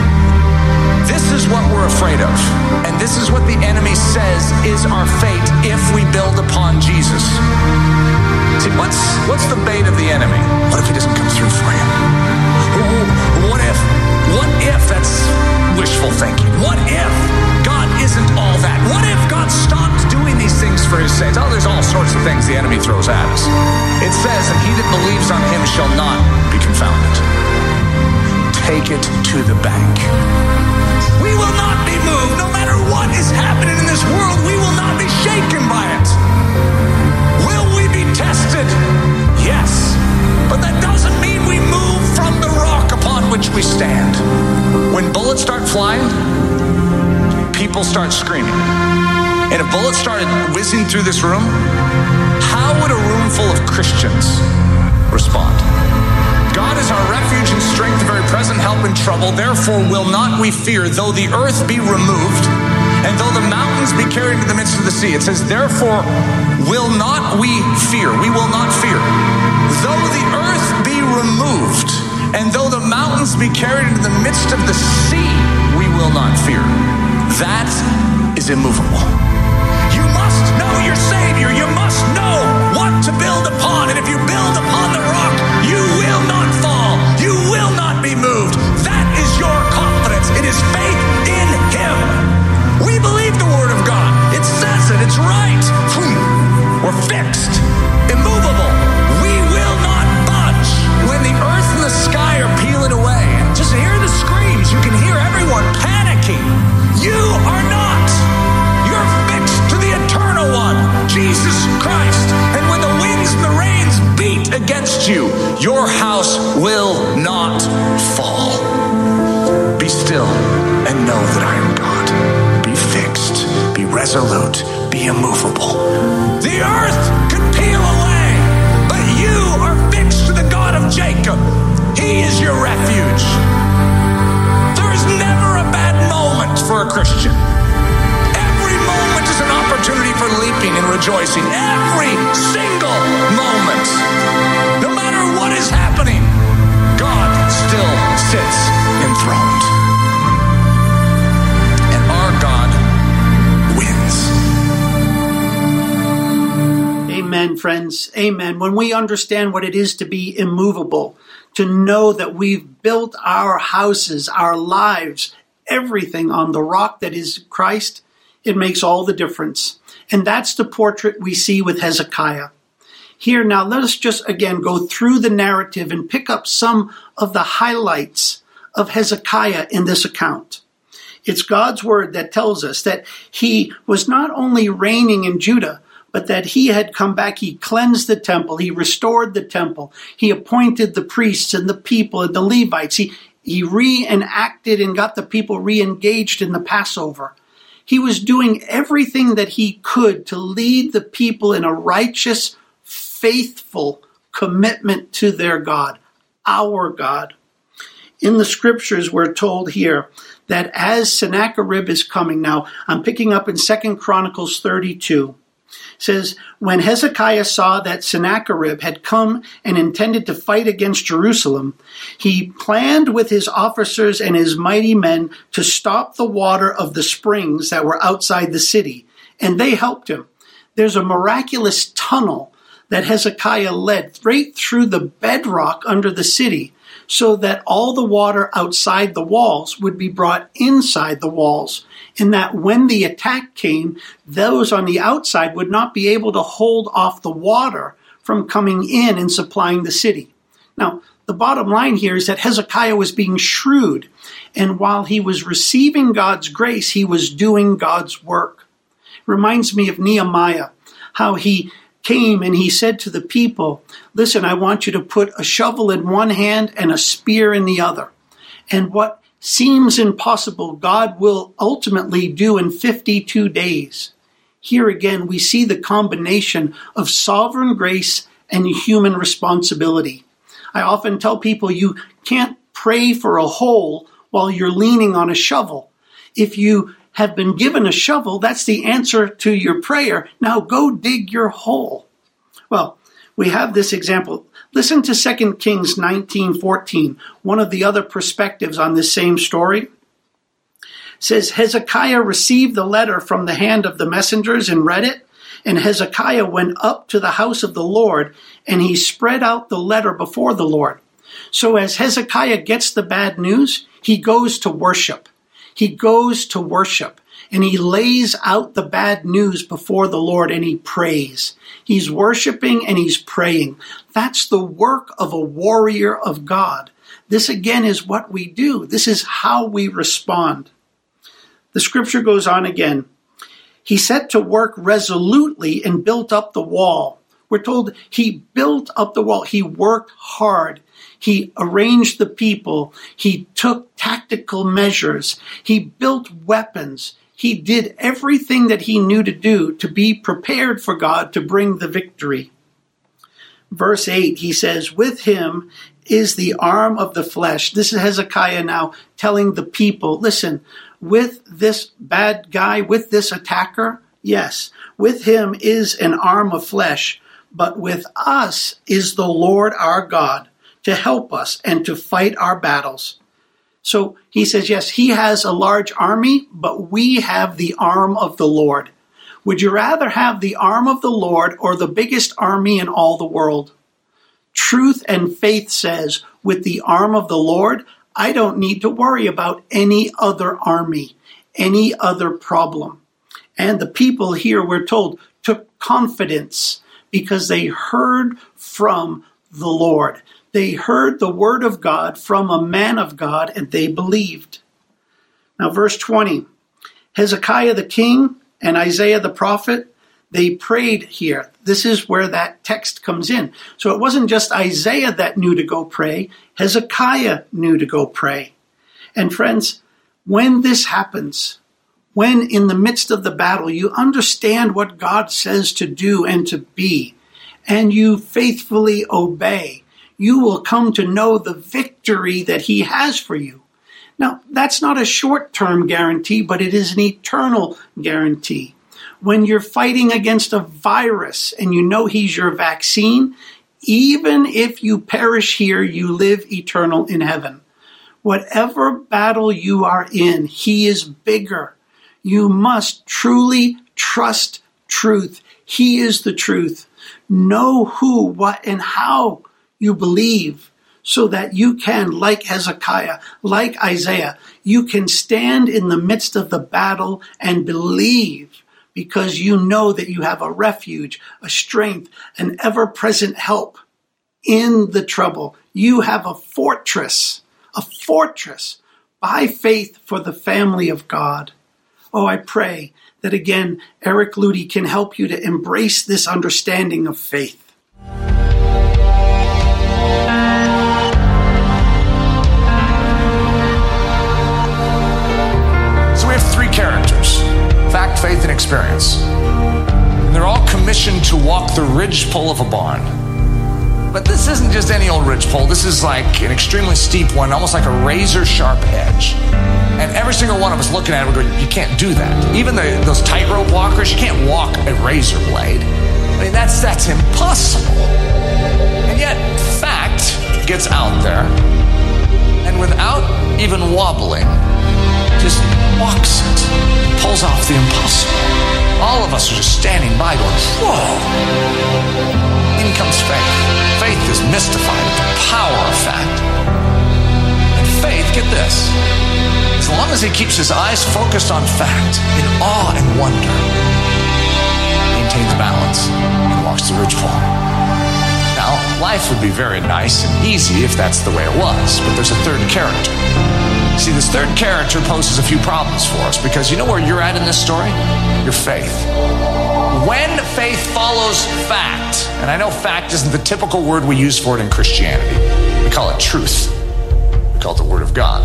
This is what we're afraid of. And this is what the enemy says is our fate if we build upon Jesus. See, what's the bait of the enemy? What if he doesn't come through for you? What if that's wishful thinking? What if God isn't all that? What if God stopped doing these things for his saints? Oh, there's all sorts of things the enemy throws at us. It says, and he that believes on him shall not be confounded. Take it to the bank. We will not be moved. No matter what is happening in this world, we will not be shaken by it. Will we be tested? Yes. But that doesn't mean we move from the rock upon which we stand. When bullets start flying, people start screaming. And if bullets started whizzing through this room, how would a room full of Christians respond? God is our refuge and strength, a very present help in trouble. Therefore will not we fear, though the earth be removed, and though the mountains be carried into the midst of the sea. It says, therefore will not we fear. We will not fear. Though the earth be removed, and though the mountains be carried into the midst of the sea, we will not fear. That is immovable. You must know your Savior. You must know what to build upon. And if you build upon the rock, you will not fall. You will not be moved. That is your confidence. It is faith in Him. We believe the Your house will not fall. Be still and know that I am God. Be fixed, be resolute, be immovable. The earth could peel away, but you are fixed to the God of Jacob. He is your refuge. There is never a bad moment for a Christian. Every moment is an opportunity for leaping and rejoicing. Every single moment. No matter what is happening, God still sits enthroned. And our God wins. Amen, friends. Amen. When we understand what it is to be immovable, to know that we've built our houses, our lives, everything on the rock that is Christ, it makes all the difference. And that's the portrait we see with Hezekiah. Here now, let us just again go through the narrative and pick up some of the highlights of Hezekiah in this account. It's God's word that tells us that he was not only reigning in Judah, but that he had come back. He cleansed the temple. He restored the temple. He appointed the priests and the people and the Levites. He reenacted and got the people re-engaged in the Passover. He was doing everything that he could to lead the people in a righteous, faithful commitment to their God, our God. In the scriptures, we're told here that as Sennacherib is coming, now I'm picking up in 2 Chronicles 32, says, when Hezekiah saw that Sennacherib had come and intended to fight against Jerusalem, he planned with his officers and his mighty men to stop the water of the springs that were outside the city, and they helped him. There's a miraculous tunnel that Hezekiah led right through the bedrock under the city, so that all the water outside the walls would be brought inside the walls, and that when the attack came, those on the outside would not be able to hold off the water from coming in and supplying the city. Now, the bottom line here is that Hezekiah was being shrewd, and while he was receiving God's grace, he was doing God's work. It reminds me of Nehemiah, how he came and he said to the people, listen, I want you to put a shovel in one hand and a spear in the other. And what seems impossible, God will ultimately do in 52 days. Here again, we see the combination of sovereign grace and human responsibility. I often tell people you can't pray for a hole while you're leaning on a shovel. If you have been given a shovel, that's the answer to your prayer. Now go dig your hole. Well, we have this example. Listen to 2 Kings 19:14, one of the other perspectives on this same story. It says, Hezekiah received the letter from the hand of the messengers and read it, and Hezekiah went up to the house of the Lord, and he spread out the letter before the Lord. So as Hezekiah gets the bad news, he goes to worship. He goes to worship, and he lays out the bad news before the Lord, and he prays. He's worshiping and he's praying. That's the work of a warrior of God. This again is what we do. This is how we respond. The scripture goes on again. He set to work resolutely and built up the wall. We're told he built up the wall. He worked hard. He arranged the people. He took tactical measures. He built weapons. He did everything that he knew to do to be prepared for God to bring the victory. Verse 8, he says, with him is the arm of the flesh. This is Hezekiah now telling the people, listen, with this bad guy, with this attacker, yes, with him is an arm of flesh, but with us is the Lord our God to help us and to fight our battles. So he says, yes, he has a large army, but we have the arm of the Lord. Would you rather have the arm of the Lord or the biggest army in all the world? Truth and faith says, with the arm of the Lord, I don't need to worry about any other army, any other problem. And the people here, we're told, took confidence because they heard from the Lord. They heard the word of God from a man of God, and they believed. Now, verse 20, Hezekiah the king and Isaiah the prophet, They prayed here. This is where that text comes in. So it wasn't just Isaiah that knew to go pray. Hezekiah knew to go pray. And friends, when this happens, when in the midst of the battle you understand what God says to do and to be, and you faithfully obey, you will come to know the victory that he has for you. Now, that's not a short-term guarantee, but it is an eternal guarantee. When you're fighting against a virus and you know he's your vaccine, even if you perish here, you live eternal in heaven. Whatever battle you are in, he is bigger. You must truly trust truth. He is the truth. Know who, what, and how you believe so that you can, like Hezekiah, like Isaiah, you can stand in the midst of the battle and believe, because you know that you have a refuge, a strength, an ever-present help in the trouble. You have a fortress by faith for the family of God. Oh, I pray that again, Eric Ludy can help you to embrace this understanding of faith. So we have three characters: fact, faith, and experience. And they're all commissioned to walk the ridgepole of a barn. But this isn't just any old ridgepole. This is like an extremely steep one, almost like a razor-sharp edge. And every single one of us looking at it would go, you can't do that. Even those tightrope walkers, you can't walk a razor blade. I mean, that's impossible. And yet, fact gets out there, and without even wobbling, just walks it, pulls off the impossible. All of us are just standing by going, whoa. In comes faith. Faith is mystified at the power of fact. And faith, get this, as long as he keeps his eyes focused on fact, in awe and wonder, maintains balance and walks the ridgepole. Now, life would be very nice and easy if that's the way it was, but there's a third character. See, this third character poses a few problems for us, because you know where you're at in this story? Your faith. When faith follows fact, and I know fact isn't the typical word we use for it in Christianity. We call it truth. We call it the Word of God.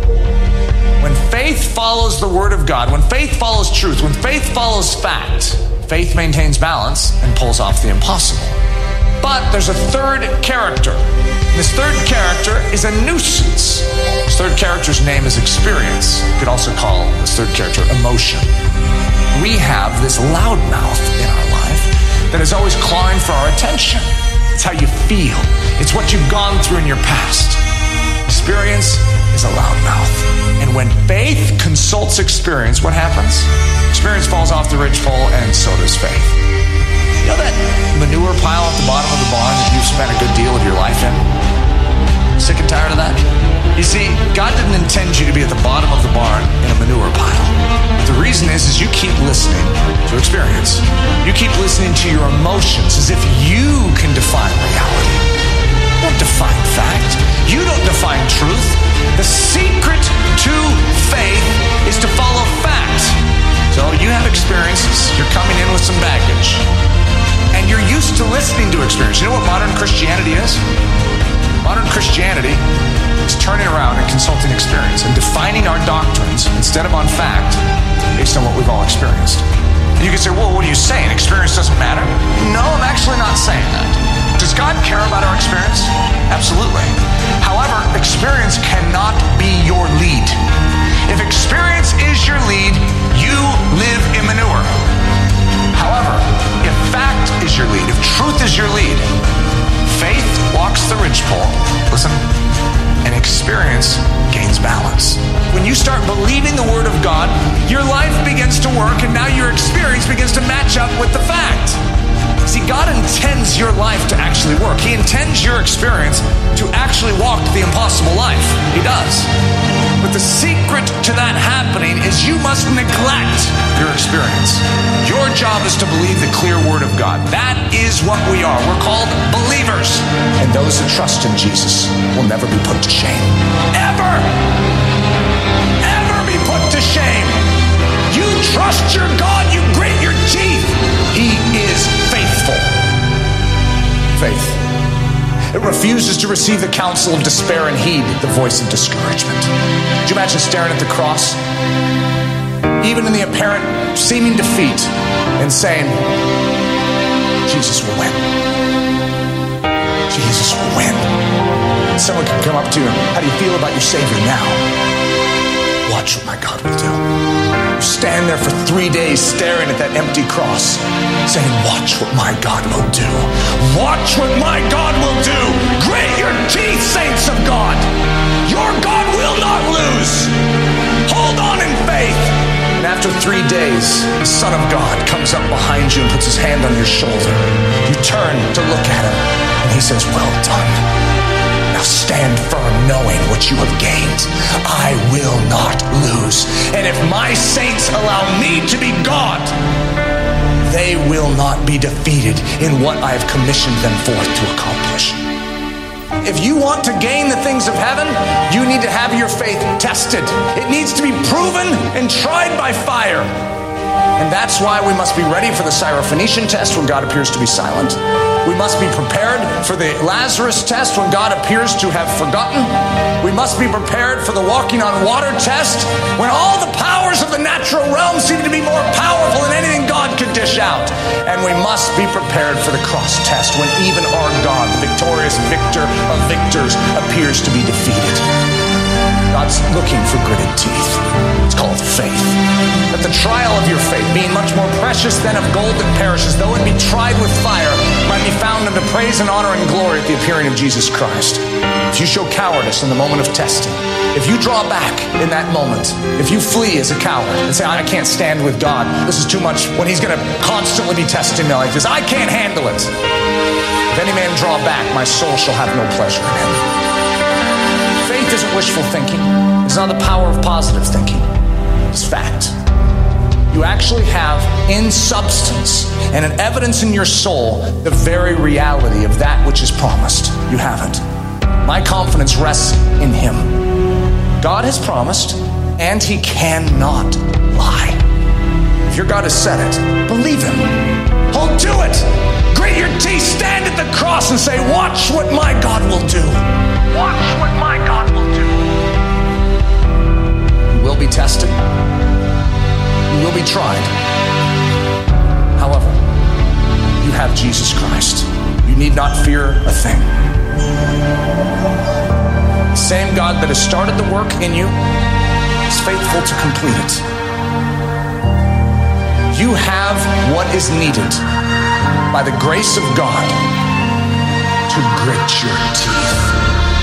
When faith follows the Word of God, when faith follows truth, when faith follows fact, faith maintains balance and pulls off the impossible. But there's a third character. This third character is a nuisance. This third character's name is experience. You could also call this third character emotion. We have this loudmouth in our life that is always clawing for our attention. It's how you feel. It's what you've gone through in your past. Experience is a loudmouth. And when faith consults experience, what happens? Experience falls off the ridgepole, and so does faith. You know that manure pile at the bottom of the barn that you've spent a good deal of your life in? Sick and tired of that? You see, God didn't intend you to be at the bottom of the barn in a manure pile. The reason is you keep listening to experience. You keep listening to your emotions as if you can define reality. You don't define fact. You don't define truth. The secret to faith is to follow fact. So you have experiences. You're coming in with some baggage. And you're used to listening to experience. You know what modern Christianity is? Modern Christianity is turning around and consulting experience and defining our doctrines instead of on fact based on what we've all experienced. And you can say, well, what are you saying? Experience doesn't matter? No, I'm actually not saying that. Does God care about our experience? Absolutely. However, experience cannot be your lead. If experience is your lead, you live in manure. However, if fact is your lead, if truth is your lead, faith walks the ridgepole, listen, and experience gains balance. When you start believing the Word of God, your life begins to work, and now your experience begins to match up with the fact. See, God intends your life to actually work. He intends your experience to actually walk the impossible life. He does. But the secret to that happening is you must neglect your experience. Your job is to believe the clear Word of God. That is what we are. We're called believers. And those who trust in Jesus will never be put to shame. Ever! Ever be put to shame. You trust your God, you grit your teeth. He faith. It refuses to receive the counsel of despair and heed the voice of discouragement. Could you imagine staring at the cross, even in the apparent seeming defeat, and saying, Jesus will win. Jesus will win. Someone can come up to you, how do you feel about your Savior now? Watch what my God will do. You stand there for 3 days staring at that empty cross, saying, watch what my God will do. Watch what my God will do. Grit your teeth, saints of God. Your God will not lose. Hold on in faith. And after 3 days, the Son of God comes up behind you and puts his hand on your shoulder. You turn to look at him, and he says, well done. Now stand firm, knowing what you have gained. I will not lose. And if my saints allow me to be God, they will not be defeated in what I have commissioned them forth to accomplish. If you want to gain the things of heaven, you need to have your faith tested. It needs to be proven and tried by fire. And that's why we must be ready for the Syrophoenician test when God appears to be silent. We must be prepared for the Lazarus test when God appears to have forgotten. We must be prepared for the walking on water test when all the powers of the natural realm seem to be more powerful than anything God could dish out. And we must be prepared for the cross test when even our God, the victorious victor of victors, appears to be defeated. God's looking for gritted teeth. It's called faith. That the trial of your faith, being much more precious than of gold that perishes, though it be tried with fire, might be found unto praise and honor and glory at the appearing of Jesus Christ. If you show cowardice in the moment of testing, if you draw back in that moment, if you flee as a coward and say, I can't stand with God, this is too much, when he's going to constantly be testing me like this, I can't handle it. If any man draw back, my soul shall have no pleasure in him. Faith isn't wishful thinking. It's not the power of positive thinking. It's fact. You actually have in substance and an evidence in your soul the very reality of that which is promised. You haven't. My confidence rests in him. God has promised, and he cannot lie. If your God has said it, believe him. He'll do it. Grit your teeth, stand at the cross and say, watch what my God will do. Watch what my God will do. You will be tested. You will be tried. However, you have Jesus Christ. You need not fear a thing. The same God that has started the work in you is faithful to complete it. You have what is needed by the grace of God to grit your teeth.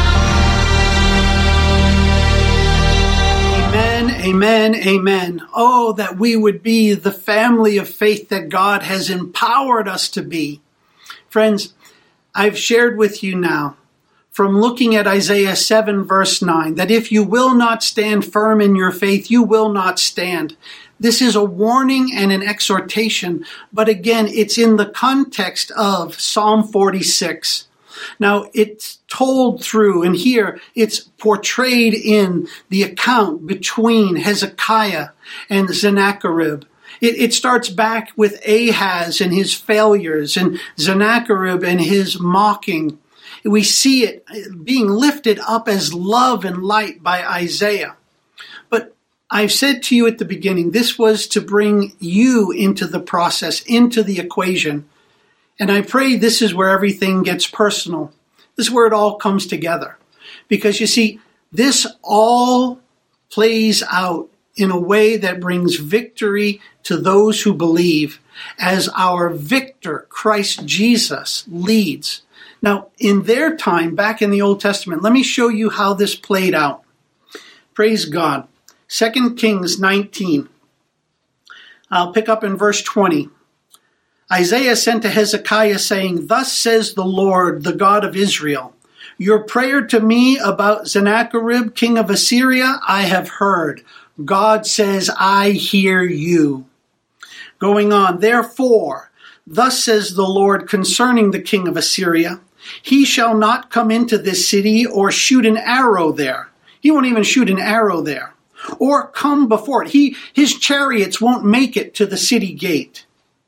Amen, amen. Oh, that we would be the family of faith that God has empowered us to be. Friends, I've shared with you now from looking at Isaiah 7 verse 9, that if you will not stand firm in your faith, you will not stand. This is a warning and an exhortation, but again, it's in the context of Psalm 46. Now, it's told through, and here it's portrayed in the account between Hezekiah and Sennacherib. It starts back with Ahaz and his failures and Sennacherib and his mocking. We see it being lifted up as love and light by Isaiah. But I've said to you at the beginning, this was to bring you into the process, into the equation. And I pray this is where everything gets personal. This is where it all comes together. Because you see, this all plays out in a way that brings victory to those who believe as our victor, Christ Jesus, leads. Now, in their time, back in the Old Testament, let me show you how this played out. Praise God. 2 Kings 19. I'll pick up in verse 20. Isaiah sent to Hezekiah saying, Thus says the Lord, the God of Israel, your prayer to me about Sennacherib, king of Assyria, I have heard. God says, I hear you. Going on, therefore, thus says the Lord concerning the king of Assyria, he shall not come into this city or shoot an arrow there. He won't even shoot an arrow there. Or come before it. His chariots won't make it to the city gate.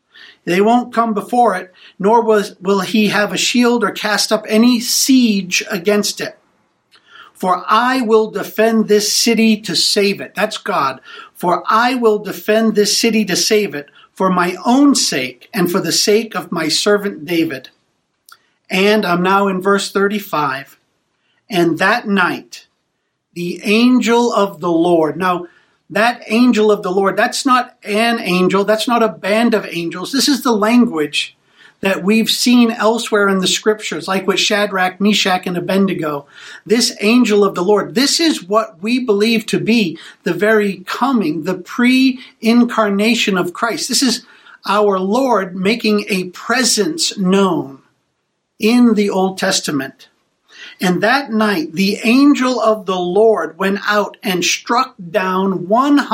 They won't come before it, nor will he have a shield or cast up any siege against it. For I will defend this city to save it. That's God. For I will defend this city to save it for my own sake and for the sake of my servant David. And I'm now in verse 35. And that night, the angel of the Lord. Now, that angel of the Lord, that's not an angel. That's not a band of angels. This is the language that we've seen elsewhere in the scriptures, like with Shadrach, Meshach, and Abednego. This angel of the Lord, this is what we believe to be the very coming, the pre-incarnation of Christ. This is our Lord making a presence known in the Old Testament. And that night, the angel of the Lord went out and struck down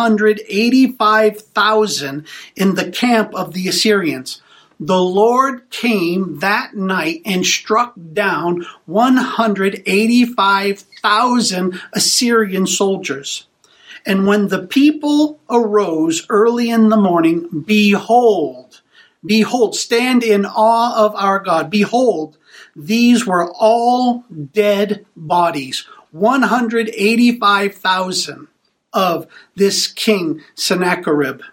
185,000 in the camp of the Assyrians. The Lord came that night and struck down 185,000 Assyrian soldiers. And when the people arose early in the morning, behold, stand in awe of our God. Behold, these were all dead bodies, 185,000 of this king Sennacherib.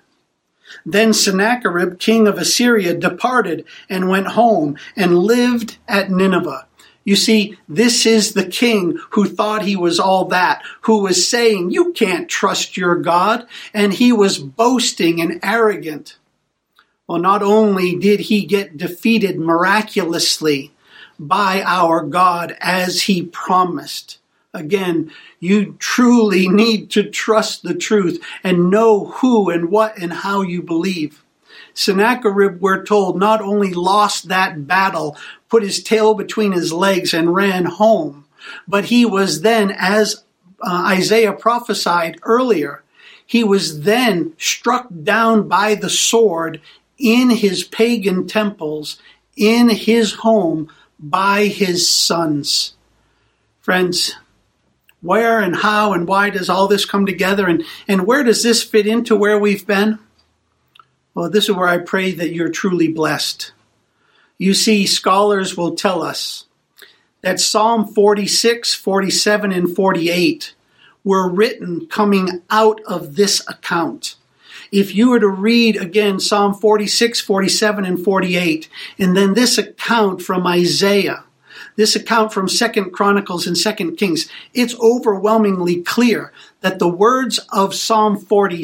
Then Sennacherib, king of Assyria, departed and went home and lived at Nineveh. You see, this is the king who thought he was all that, who was saying, you can't trust your God, and he was boasting and arrogant. Well, not only did he get defeated miraculously by our God as he promised. Again, you truly need to trust the truth and know who and what and how you believe. Sennacherib, we're told, not only lost that battle, put his tail between his legs and ran home, but he was then, as Isaiah prophesied earlier, he was then struck down by the sword in his pagan temples, in his home, by his sons. Friends, where and how and why does all this come together? And where does this fit into where we've been? Well, this is where I pray that you're truly blessed. You see, scholars will tell us that Psalm 46, 47, and 48 were written coming out of this account. If you were to read again Psalm 46, 47, and 48, and then this account from Isaiah, this account from 2 Chronicles and 2 Kings, it's overwhelmingly clear that the words of Psalm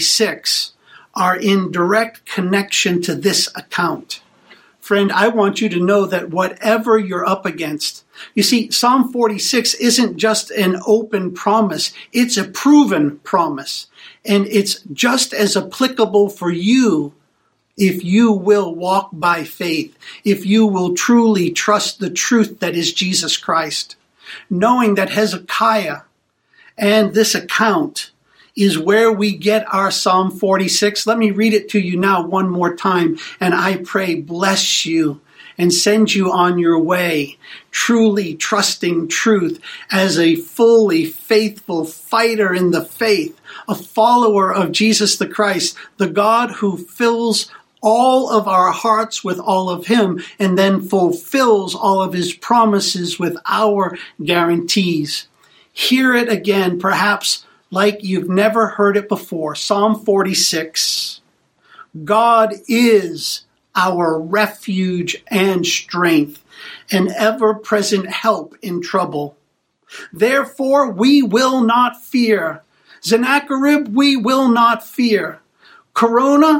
46 are in direct connection to this account. Friend, I want you to know that whatever you're up against, you see, Psalm 46 isn't just an open promise, it's a proven promise. And it's just as applicable for you if you will walk by faith, if you will truly trust the truth that is Jesus Christ. Knowing that Hezekiah and this account is where we get our Psalm 46. Let me read it to you now one more time, and I pray bless you and send you on your way, truly trusting truth as a fully faithful fighter in the faith, a follower of Jesus the Christ, the God who fills all of our hearts with all of him and then fulfills all of his promises with our guarantees. Hear it again, perhaps like you've never heard it before. Psalm 46. God is our refuge and strength, an ever-present help in trouble. Therefore, we will not fear. Sennacherib, we will not fear. Corona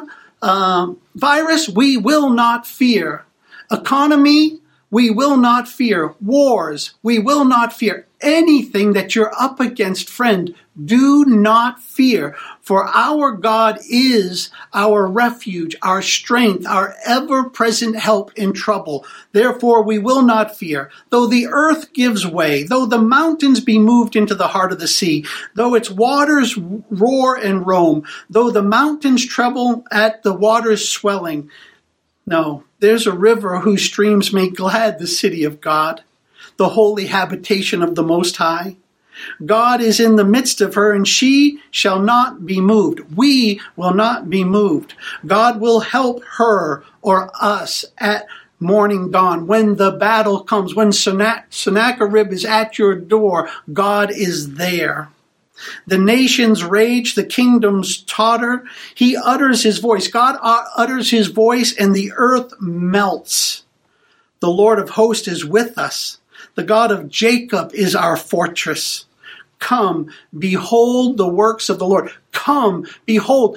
virus, we will not fear. Economy, we will not fear. Wars, we will not fear. Anything that you're up against, friend, do not fear. For our God is our refuge, our strength, our ever-present help in trouble. Therefore, we will not fear. Though the earth gives way, though the mountains be moved into the heart of the sea, though its waters roar and roam, though the mountains tremble at the waters swelling. No, there's a river whose streams make glad the city of God, the holy habitation of the Most High. God is in the midst of her, and she shall not be moved. We will not be moved. God will help her or us at morning dawn. When the battle comes, when Sennacherib is at your door, God is there. The nations rage, the kingdoms totter. He utters his voice. God utters his voice and the earth melts. The Lord of hosts is with us. The God of Jacob is our fortress. Come, behold the works of the Lord. Come, behold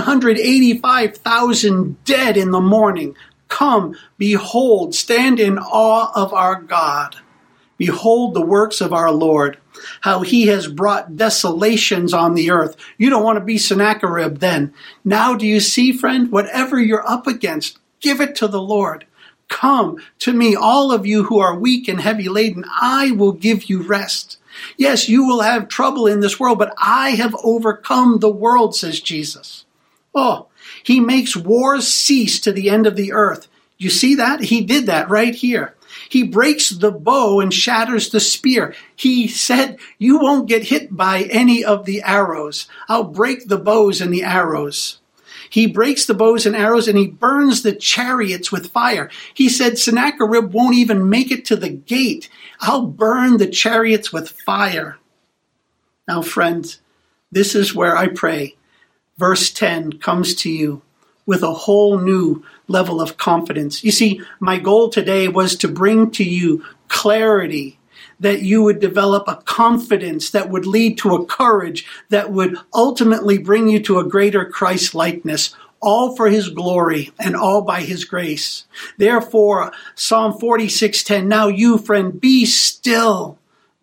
185,000 dead in the morning. Come, behold, stand in awe of our God. Behold the works of our Lord, how he has brought desolations on the earth. You don't want to be Sennacherib then. Now do you see, friend, whatever you're up against, give it to the Lord. Come to me, all of you who are weak and heavy laden. I will give you rest. Yes, you will have trouble in this world, but I have overcome the world, says Jesus. Oh, he makes wars cease to the end of the earth. You see that? He did that right here. He breaks the bow and shatters the spear. He said, you won't get hit by any of the arrows. I'll break the bows and the arrows. He breaks the bows and arrows and he burns the chariots with fire. He said, Sennacherib won't even make it to the gate. I'll burn the chariots with fire. Now, friends, this is where I pray. Verse 10 comes to you with a whole new level of confidence. You see, my goal today was to bring to you clarity, that you would develop a confidence that would lead to a courage that would ultimately bring you to a greater Christ-likeness, all for his glory and all by his grace. Therefore, Psalm 46:10, now you, friend, be still,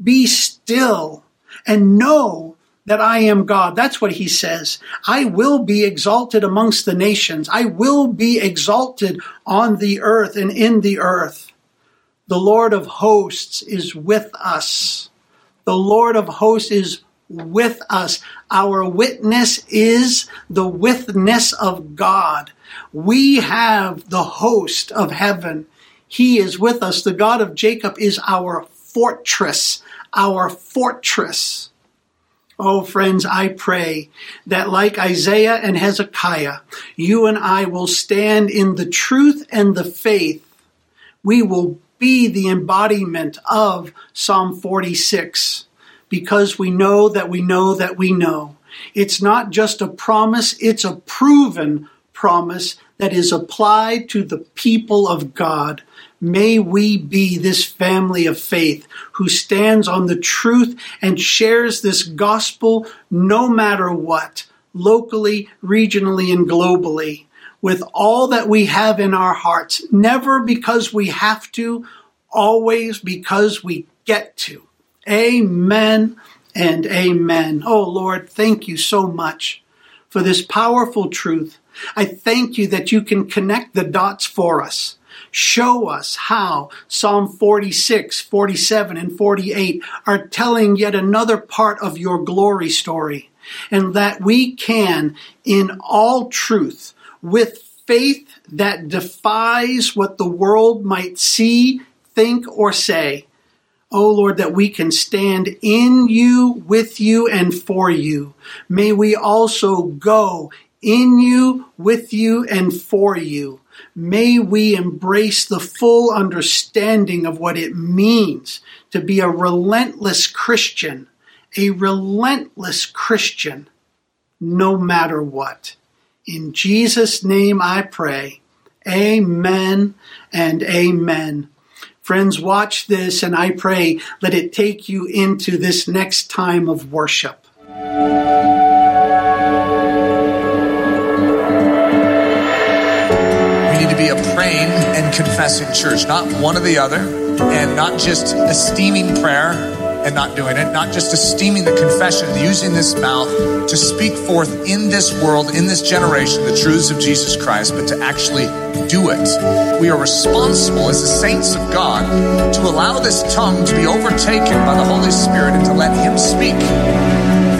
and know that I am God. That's what he says. I will be exalted amongst the nations. I will be exalted on the earth and in the earth. The Lord of hosts is with us. The Lord of hosts is with us. Our witness is the witness of God. We have the host of heaven. He is with us. The God of Jacob is our fortress. Our fortress. Oh, friends, I pray that like Isaiah and Hezekiah, you and I will stand in the truth and the faith. We will be the embodiment of Psalm 46 because we know that we know that we know. It's not just a promise, it's a proven promise that is applied to the people of God. May we be this family of faith who stands on the truth and shares this gospel no matter what, locally, regionally, and globally, with all that we have in our hearts, never because we have to, always because we get to. Amen and amen. Oh Lord, thank you so much for this powerful truth. I thank you that you can connect the dots for us. Show us how Psalm 46, 47, and 48 are telling yet another part of your glory story, and that we can, in all truth, with faith that defies what the world might see, think, or say, oh Lord, that we can stand in you, with you, and for you. May we also go in you, with you, and for you. May we embrace the full understanding of what it means to be a relentless Christian, no matter what. In Jesus' name I pray. Amen and amen. Friends, watch this, and I pray let it take you into this next time of worship. Be a praying and confessing church, not one or the other, and not just esteeming prayer and not doing it, not just esteeming the confession and using this mouth to speak forth in this world, in this generation, the truths of Jesus Christ, but to actually do it. We are responsible as the saints of God to allow this tongue to be overtaken by the Holy Spirit and to let him speak.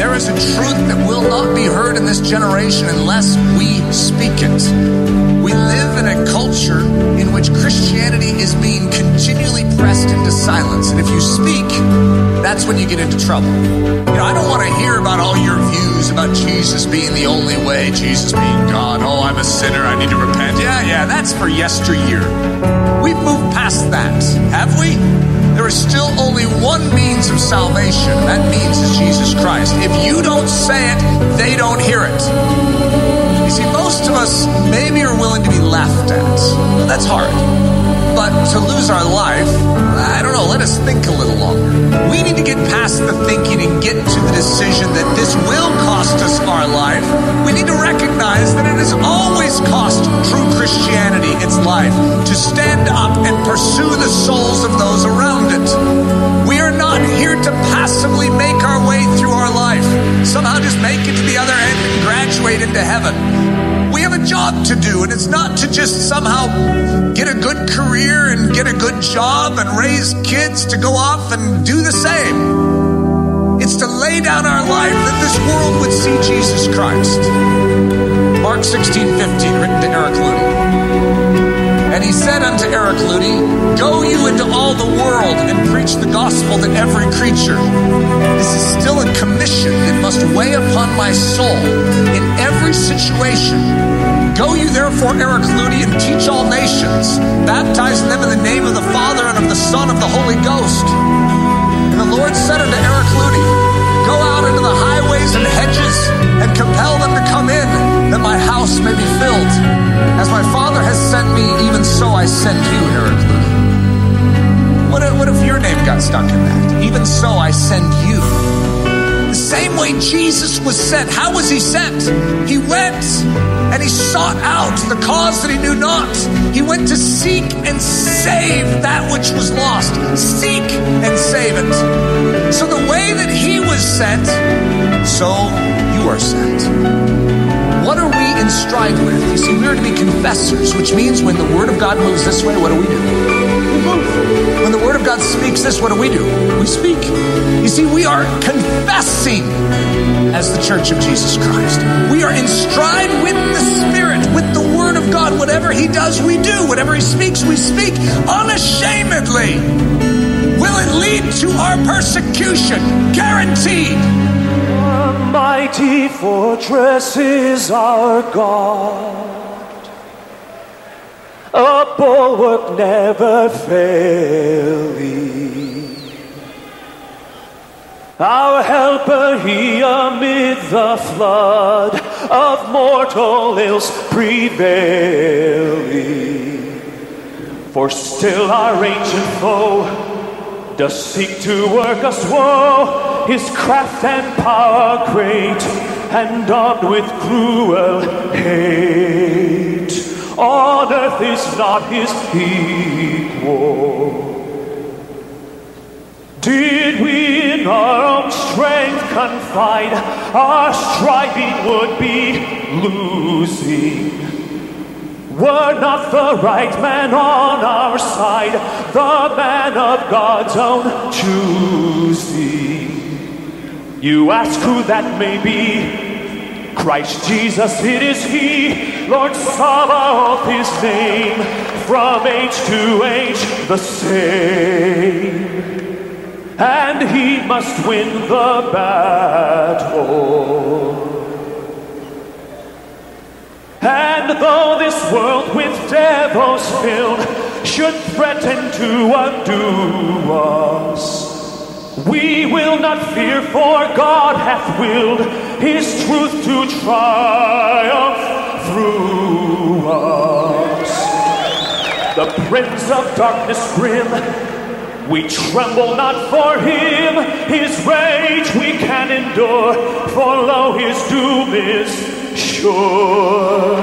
There is a truth that will not be heard in this generation unless we speak it. We live in a culture in which Christianity is being continually pressed into silence. And if you speak, that's when you get into trouble. I don't want to hear about all your views about Jesus being the only way, Jesus being God. Oh, I'm a sinner, I need to repent. Yeah, that's for yesteryear. We've moved past that, have we? There is still only one means of salvation. That means is Jesus Christ. If you don't say it, they don't hear it. You see, most of us maybe are willing to be laughed at. That's hard. But to lose our life, I don't know, let us think a little longer. We need to get past the thinking and get to the decision that this will cost us our life. We need to recognize that it has always cost true Christianity its life to stand up and pursue the souls of those around it. We are not here to passively make our way through our life, somehow just make it to the other end and graduate into heaven. We have a job to do, and it's not to just somehow get a good career and get a good job and raise kids to go off and do the same. It's to lay down our life that this world would see Jesus Christ. Mark 16:15, written to Eric Ludy. And he said unto Eric Ludy, "Go you into all the world and preach the gospel to every creature." This is still a commission that must weigh upon my soul in every situation. "Go you therefore, Eric Ludy, and teach all nations, baptizing them in the name of the Father and of the Son and of the Holy Ghost." And the Lord said unto Eric Ludy, "Go out into the highways and hedges and compel them to come in, that my house may be filled. As my Father has sent me, even so I send you," Eric Ludy. What if your name got stuck in that? Even so I send you. The same way Jesus was sent. How was he sent? He went and he sought out the cause that he knew not. He went to seek and save that which was lost. Seek and save it. So the way that he was sent, so you are sent. What are we in stride with? You see, we are to be confessors, which means when the Word of God moves this way, what do? We move. When the Word of God speaks this, what do? We speak. You see, we are confessing as the Church of Jesus Christ. We are in stride with the Spirit, with the Word of God. Whatever He does, we do. Whatever He speaks, we speak unashamedly. Will it lead to our persecution? Guaranteed. A mighty fortress is our God, a bulwark never failing. Our helper, He amid the flood of mortal ills prevailing. For still our ancient foe does seek to work us woe. His craft and power great, and armed with cruel hate. On earth is not his equal. Did we in our own strength confide, our striving would be losing. Were not the right man on our side, the man of God's own choosing. You ask who that may be? Christ Jesus, it is He, Lord Sabaoth His name, from age to age the same. And He must win the battle. And though this world with devils filled should threaten to undo us, we will not fear, for God hath willed His truth to triumph through us. The prince of darkness grim, we tremble not for him. His rage we can endure, for lo, his doom is sure.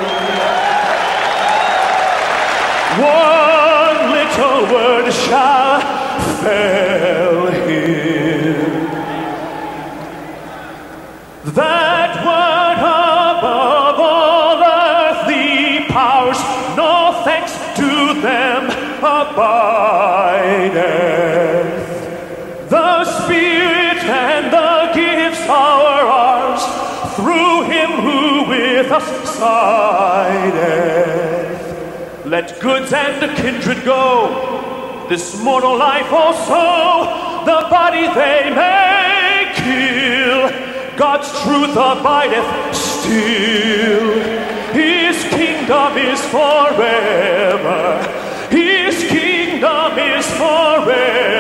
One little word shall fail him. That word above all earthly powers, no thanks to them abideth. The Spirit and the gifts of subsideth. Let goods and the kindred go, this mortal life also, the body they may kill. God's truth abideth still. His kingdom is forever. His kingdom is forever.